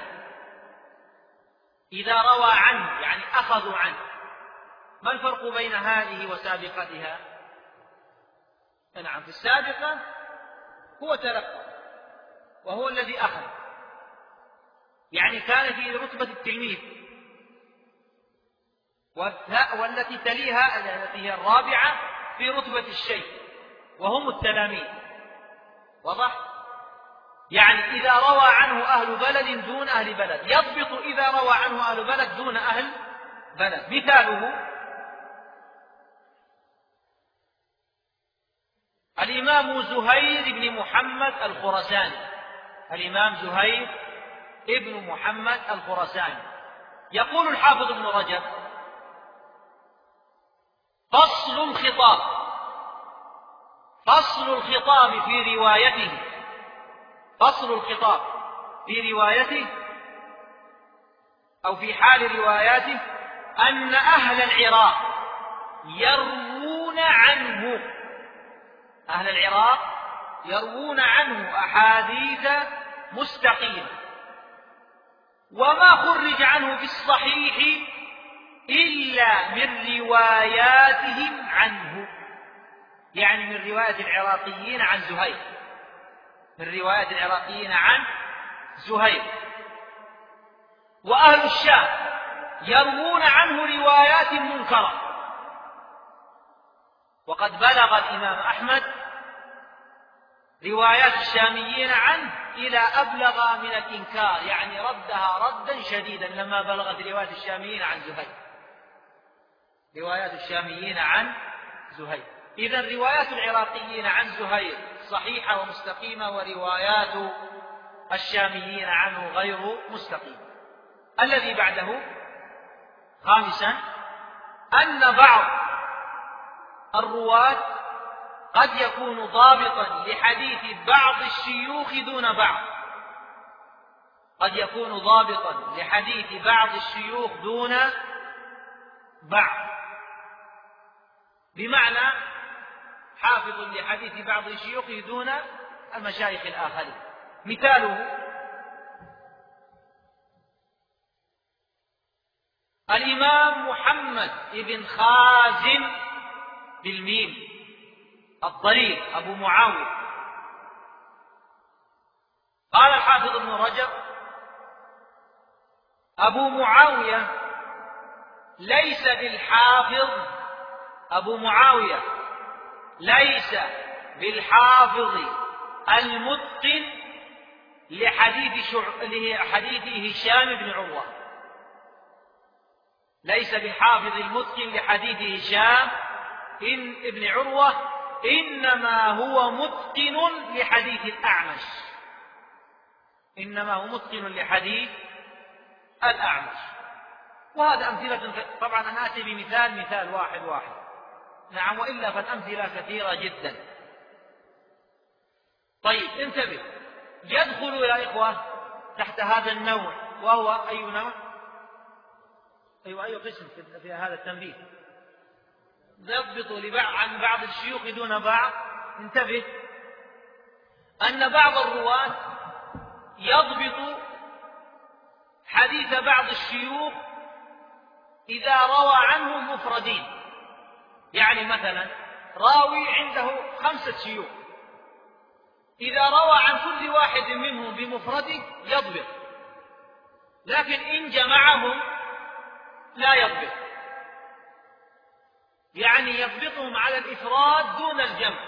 إذا روى عنه يعني أخذوا عنه. ما الفرق بين هذه وسابقتها؟ نعم، في السابقة هو تلقى وهو الذي أخذ، يعني كان في رتبة التلميذ، والتي تليها التي هي الرابعة في رتبة الشيخ وهم التلاميذ. واضح؟ يعني إذا روى عنه أهل بلد دون أهل بلد يضبط إذا روى عنه أهل بلد دون أهل بلد. مثاله الإمام زهير بن محمد الخراساني. الإمام زهير ابن محمد الخراساني. يقول الحافظ ابن رجب: فصل الخطاب في روايته أو في حال رواياته أن أهل العراق يروون عنه أحاديث مستقيمة، وما خرج عنه في الصحيح إلا من رواياتهم عنه، يعني من رواية العراقيين عن زهير. وأهل الشام يروون عنه روايات منكرة، وقد بلغ الإمام أحمد روايات الشاميين عنه إلى أبلغ من الإنكار، يعني ردها ردا شديدا لما بلغت روايات الشاميين عن زهير. إذن روايات العراقيين عن زهير صحيحة ومستقيمة، وروايات الشاميين عنه غير مستقيمة. الذي بعده: خامسا، أن بعض الرواة قد يكون ضابطا لحديث بعض الشيوخ دون بعض، بمعنى حافظ لحديث بعض الشيوخ دون المشايخ الآخرين. مثاله: الإمام محمد بن خازم بالميم الضرير أبو معاوية. قال الحافظ ابن رجب: أبو معاوية ليس بالحافظ المتقن لحديث هشام بن عروة، بن عروة، إنما هو متقن لحديث الأعمش. وهذا أمثلة، طبعا أنا آتي بمثال واحد، نعم، وإلا فالأمثلة كثيرة جدا. طيب انتبه، يدخل يا إخوة تحت هذا النوع، وهو أي نوع؟ أي قسم في هذا التنبيه؟ يضبط عن بعض الشيوخ دون بعض. انتبه، أن بعض الرواة يضبط حديث بعض الشيوخ إذا روى عنه مفردين، يعني مثلا راوي عنده 5 شيوخ، إذا روى عن كل واحد منهم بمفرده يضبط، لكن إن جمعهم لا يضبط، يعني يضبطهم على الإفراد دون الجمع،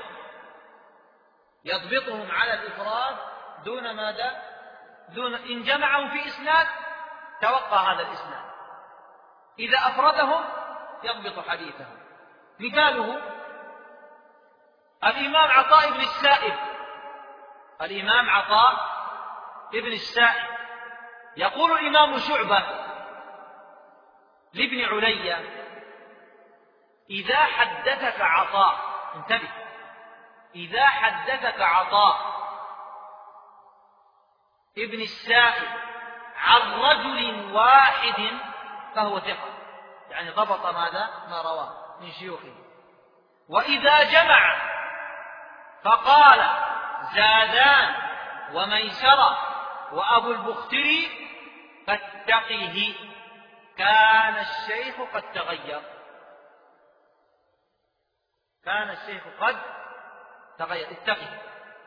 دون ماذا؟ إن جمعهم في إسناد توقع هذا الإسناد، إذا أفردهم يضبط حديثهم. مثاله: الإمام عطاء بن السائب يقول الإمام شعبة لابن علي: إذا حدثك عطاء، انتبه، إذا حدثك عطاء ابن السائب عن رجل واحد فهو ثقة، يعني ضبط ماذا؟ ما رواه من شيوخه. وإذا جمع فقال زادان وميسرة وأبو البختري فاتقه، كان الشيخ قد تغير. اتقه.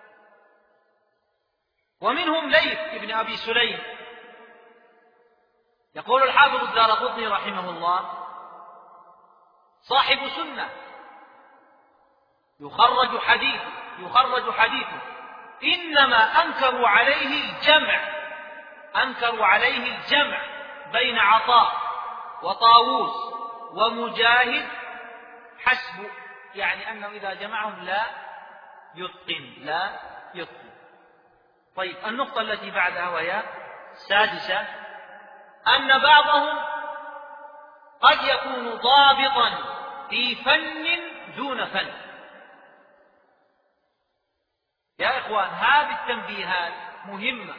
ومنهم ليث بن أبي سليم. يقول الحافظ الدارقطني رحمه الله: صاحب سنة يخرج حديثه، إنما أنكروا عليه الجمع بين عطاء وطاووس ومجاهد حسب، يعني أنه إذا جمعهم لا يتقن. طيب، النقطة التي بعدها وهي السادسة أن بعضهم قد يكون ضابطا في فن دون فن. يا إخوان، هذه التنبيهات مهمة،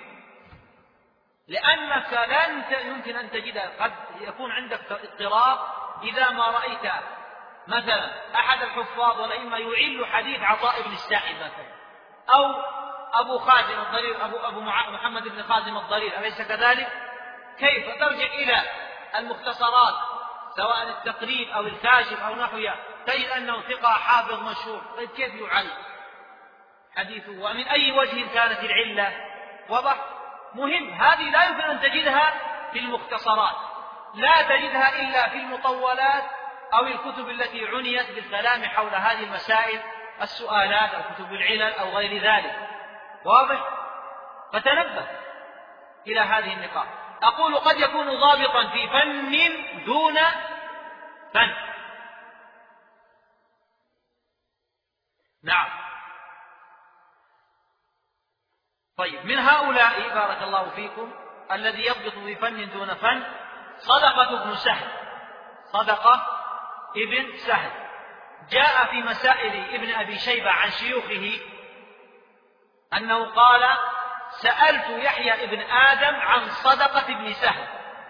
لأنك يمكن أن تجدها. قد يكون عندك اضطراب إذا ما رأيت مثلا أحد الحفاظ والأئمة يعل حديث عطاء بن السائب مثلا، أو أبو خازم الضرير، أبو محمد بن خازم الضرير، أليس كذلك؟ كيف ترجع إلى المختصرات سواء التقريب أو الكاشف أو نحوها تجد أنه ثقة حافظ مشهور، طيب كيف يعل حديثه ومن أي وجه كانت العلة؟ وضح مهم. هذه لا يمكن أن تجدها في المختصرات، لا تجدها إلا في المطولات أو الكتب التي عنيت بالكلام حول هذه المسائل، السؤالات أو كتب العلل أو غير ذلك. واضح؟ فتنبه إلى هذه النقاط. أقول قد يكون ضابطا في فن دون فن. نعم. طيب، من هؤلاء بارك الله فيكم الذي يضبط في فن دون فن صدقة ابن سهل. صدقة ابن سهل جاء في مسائل ابن أبي شيبة عن شيوخه أنه قال: سألت يحيى ابن آدم عن صدقة ابن سهل،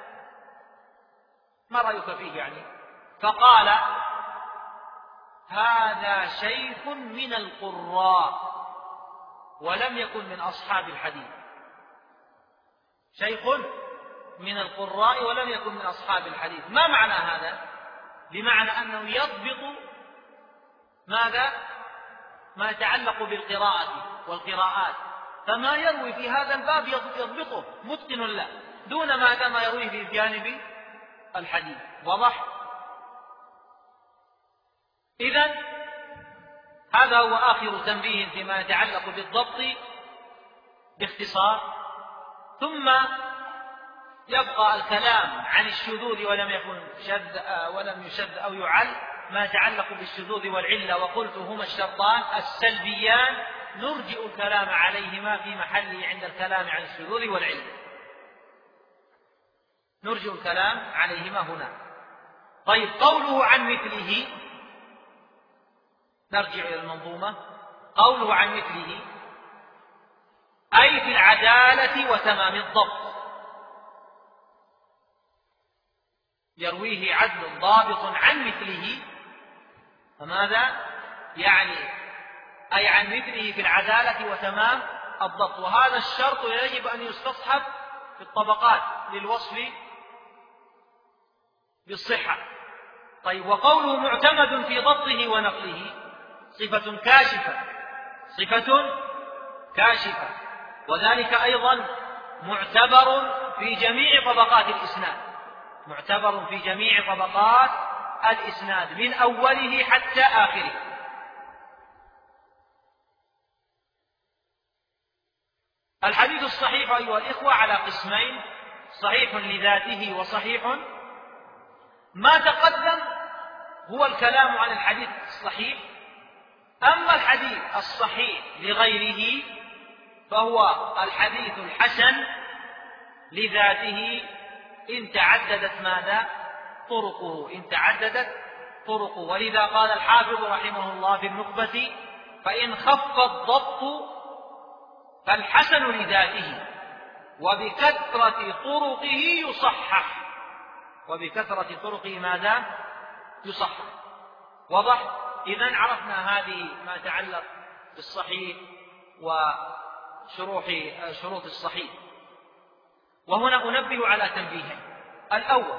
ما رأيك فيه يعني؟ فقال: هذا شيخ من القراء ولم يكن من أصحاب الحديث. شيخ من القراء ولم يكن من أصحاب الحديث. ما معنى هذا؟ بمعنى أنه يضبط ماذا؟ ما يتعلق بالقراءة والقراءات، فما يروي في هذا الباب يضبطه متقن له، دون ماذا؟ ما يروي في جانب الحديث. واضح؟ إذن هذا هو آخر تنبيه فيما يتعلق بالضبط باختصار. ثم يبقى الكلام عن الشذوذ ولم يشذ أو يعل، ما يتعلق بالشذوذ والعلة. وقلت هما الشرطان السلبيان نرجئ الكلام عليهما في محله عند الكلام عن الشذوذ والعلة، نرجئ الكلام عليهما هنا. طيب، قوله عن مثله، نرجع إلى المنظومة. قوله عن مثله أي في العدالة وتمام الضبط، يرويه عدل ضابط عن مثله. فماذا يعني؟ أي عن مثله في العدالة وتمام الضبط، وهذا الشرط يجب أن يستصحب في الطبقات للوصف بالصحة. طيب، وقوله معتمد في ضبطه ونقله صفة كاشفة، صفة كاشفة، وذلك أيضا معتبر في جميع طبقات الإسناد، معتبر في جميع طبقات الإسناد من أوله حتى آخره. الحديث الصحيح أيها الإخوة على قسمين: صحيح لذاته وصحيح. ما تقدم هو الكلام عن الحديث الصحيح. أما الحديث الصحيح لغيره فهو الحديث الحسن لذاته إن تعددت ماذا؟ طرقه، إن تعددت طرقه. ولذا قال الحافظ رحمه الله في النخبة: فإن خف الضبط فالحسن لذاته وبكثرة طرقه يصحح، وبكثرة طرقه ماذا؟ يصحح. واضح؟ إذن عرفنا هذه ما يتعلق بالصحيح وشروط الصحيح. وهنا أنبه على تنبيهين: الأول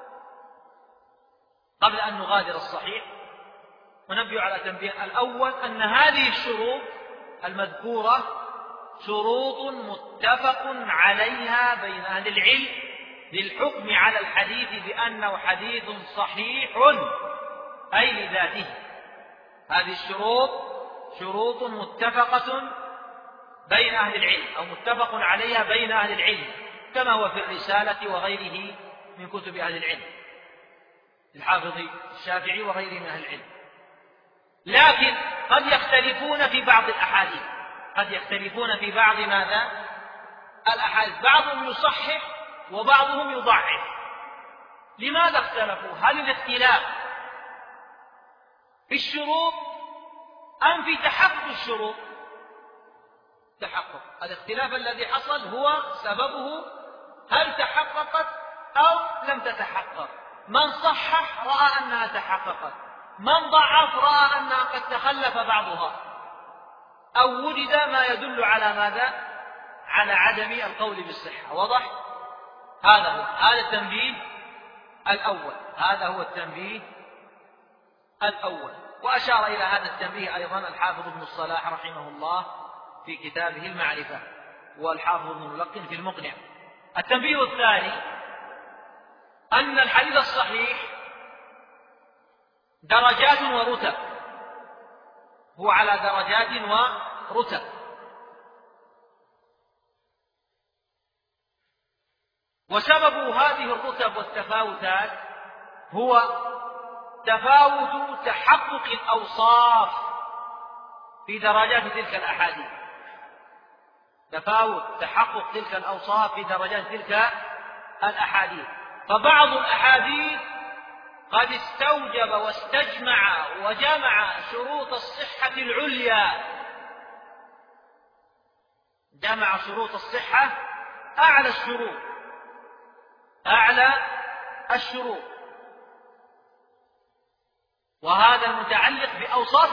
قبل أن نغادر الصحيح أنبه على تنبيه. الأول أن هذه الشروط المذكورة شروط متفق عليها بين أهل العلم للحكم على الحديث بأنه حديث صحيح أي لذاته. هذه الشروط شروط متفقة بين أهل العلم أو متفق عليها بين أهل العلم، كما هو في الرسالة وغيره من كتب أهل العلم، الحافظ الشافعي وغيره من أهل العلم. لكن قد يختلفون في بعض الأحاديث، قد يختلفون في بعض ماذا؟ الأحاديث، بعضهم يصحح وبعضهم يضعف. لماذا اختلفوا؟ هل الاختلاف في الشروط أم في تحقق الشروط؟ تحقق. الاختلاف الذي حصل هو سببه هل تحققت أو لم تتحقق. من صحح رأى أنها تحققت، من ضعف رأى أنها قد تخلف بعضها، أو وجد ما يدل على ماذا؟ على عدم القول بالصحة. واضح؟ هذا التنبيه الأول. هذا هو التنبيه الأول. وأشار إلى هذا التنبيه أيضا الحافظ ابن الصلاح رحمه الله في كتابه المعرفة، والحافظ ابن الملقن في المقنع. التنبيه الثاني أن الحديث الصحيح درجات ورتب، هو على درجات ورتب. وسبب هذه الرتب والتفاوتات هو تفاوت تحقق الأوصاف في درجات تلك الأحاديث. تفاوت تحقق تلك الأوصاف في درجات تلك الأحاديث. فبعض الأحاديث قد استوجب واستجمع وجمع شروط الصحة العليا، جمع شروط الصحة أعلى الشروط، وهذا المتعلق بأوصاف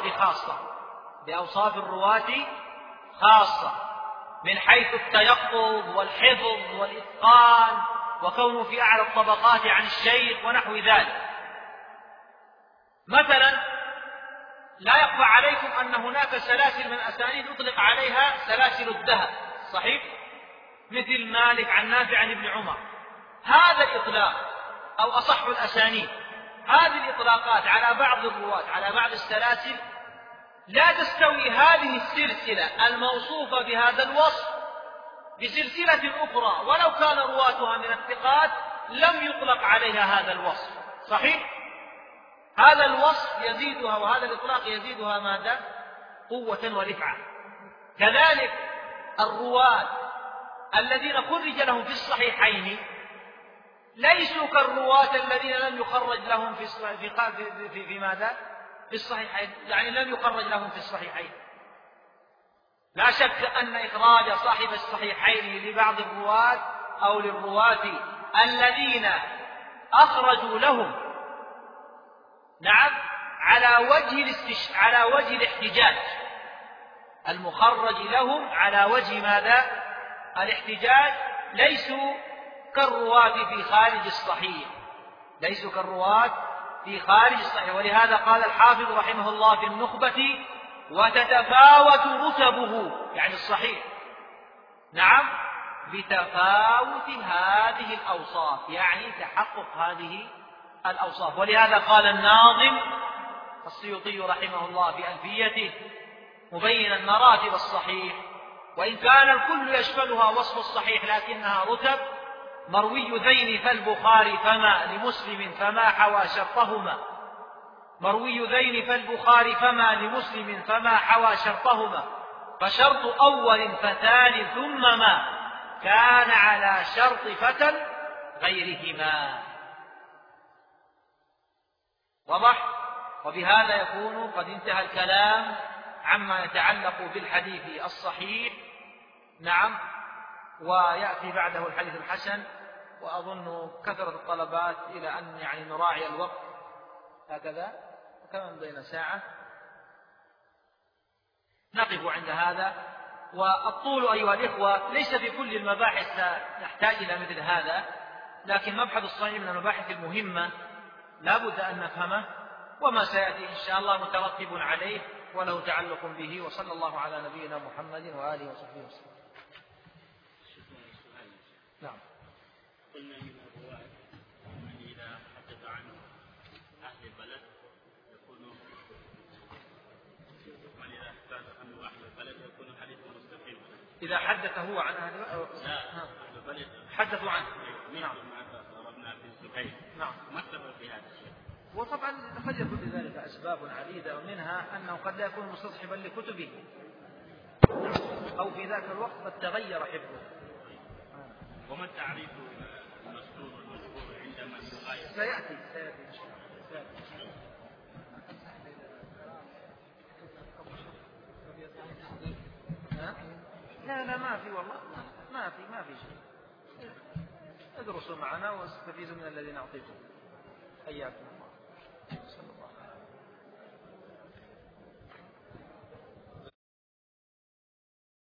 الرواة خاصة، من حيث التيقظ والحفظ والإتقان وكونه في أعلى الطبقات عن الشيخ ونحو ذلك. مثلا لا يخفى عليكم أن هناك سلاسل من أسانيد يطلق عليها سلاسل الذهب، صحيح؟ مثل مالك عن نافع عن ابن عمر. هذا الإطلاق أو أصح الأسانيد، هذه الإطلاقات على بعض الرواة على بعض السلاسل لا تستوي هذه السلسلة الموصوفة بهذا الوصف بسلسلة أخرى ولو كان رواتها من الثقات لم يطلق عليها هذا الوصف، صحيح؟ هذا الوصف يزيدها وهذا الإطلاق يزيدها ماذا؟ قوة ورفعة. كذلك الرواة الذين خرج لهم في الصحيحين ليسوا كالرواة الذين لم يخرج لهم في ماذا؟ في الصحيحين، يعني لم يخرج لهم في الصحيحين. لا شك أن إخراج صاحب الصحيحين لبعض الرواة أو للرواة الذين أخرجوا لهم على وجه الاحتجاج، المخرج لهم على وجه ماذا؟ الاحتجاج، ليسوا كالرواة في خارج الصحيح، ولهذا قال الحافظ رحمه الله في النخبة: وتتفاوت رتبه، يعني الصحيح، نعم، بتفاوت هذه الأوصاف، يعني تحقق هذه الأوصاف. ولهذا قال الناظم السيوطي رحمه الله في ألفيته مبينا مراتب الصحيح: وإن كان الكل يشملها وصف الصحيح لكنها رتب، مروي ذين فالبخاري فما لمسلم فما حوى شرطهما، مروي ذين فالبخاري فما لمسلم فما حوى شرطهما، فشرط أول فتان ثم ما كان على شرط فتى غيرهما. واضح؟ وبهذا يكون قد انتهى الكلام عما يتعلق بالحديث الصحيح، نعم، ويأتي بعده الحديث الحسن. وأظن كثرة الطلبات إلى أن يعني نراعي الوقت هكذا، وكمان بين ساعة نقف عند هذا. والطول أيها الإخوة ليس في كل المباحث نحتاج إلى مثل هذا، لكن مبحث الصحيح من المباحث المهمة لا بد أن نفهمه، وما سيأتي إن شاء الله مترتب عليه وله تعلق به. وصلى الله على نبينا محمد وآله وصحبه وسلم. نعم. قلنا من الرواة من إذا حدث عن أهل البلد يكون، من إذا حدث عنه أهل البلد يكون حديث مستقيم. إذا حدث هو عن أهل البلد حدثوا عنه. نعم. ضربنا في الزبير. نعم. ما السبب في هذا الشيء؟ وطبعا قد يكون لذلك أسباب عديدة، ومنها أنه قد لا يكون مستصحبا لكتبه، أو في ذاك الوقت قد تغير حفظه. وما التعريف المذكور والمشهور عندما يغاير؟ سيأتي. لا ما في والله، ما في شيء. ادرسوا معنا واستفيدوا من الذي نعطيكم. حياكم الله.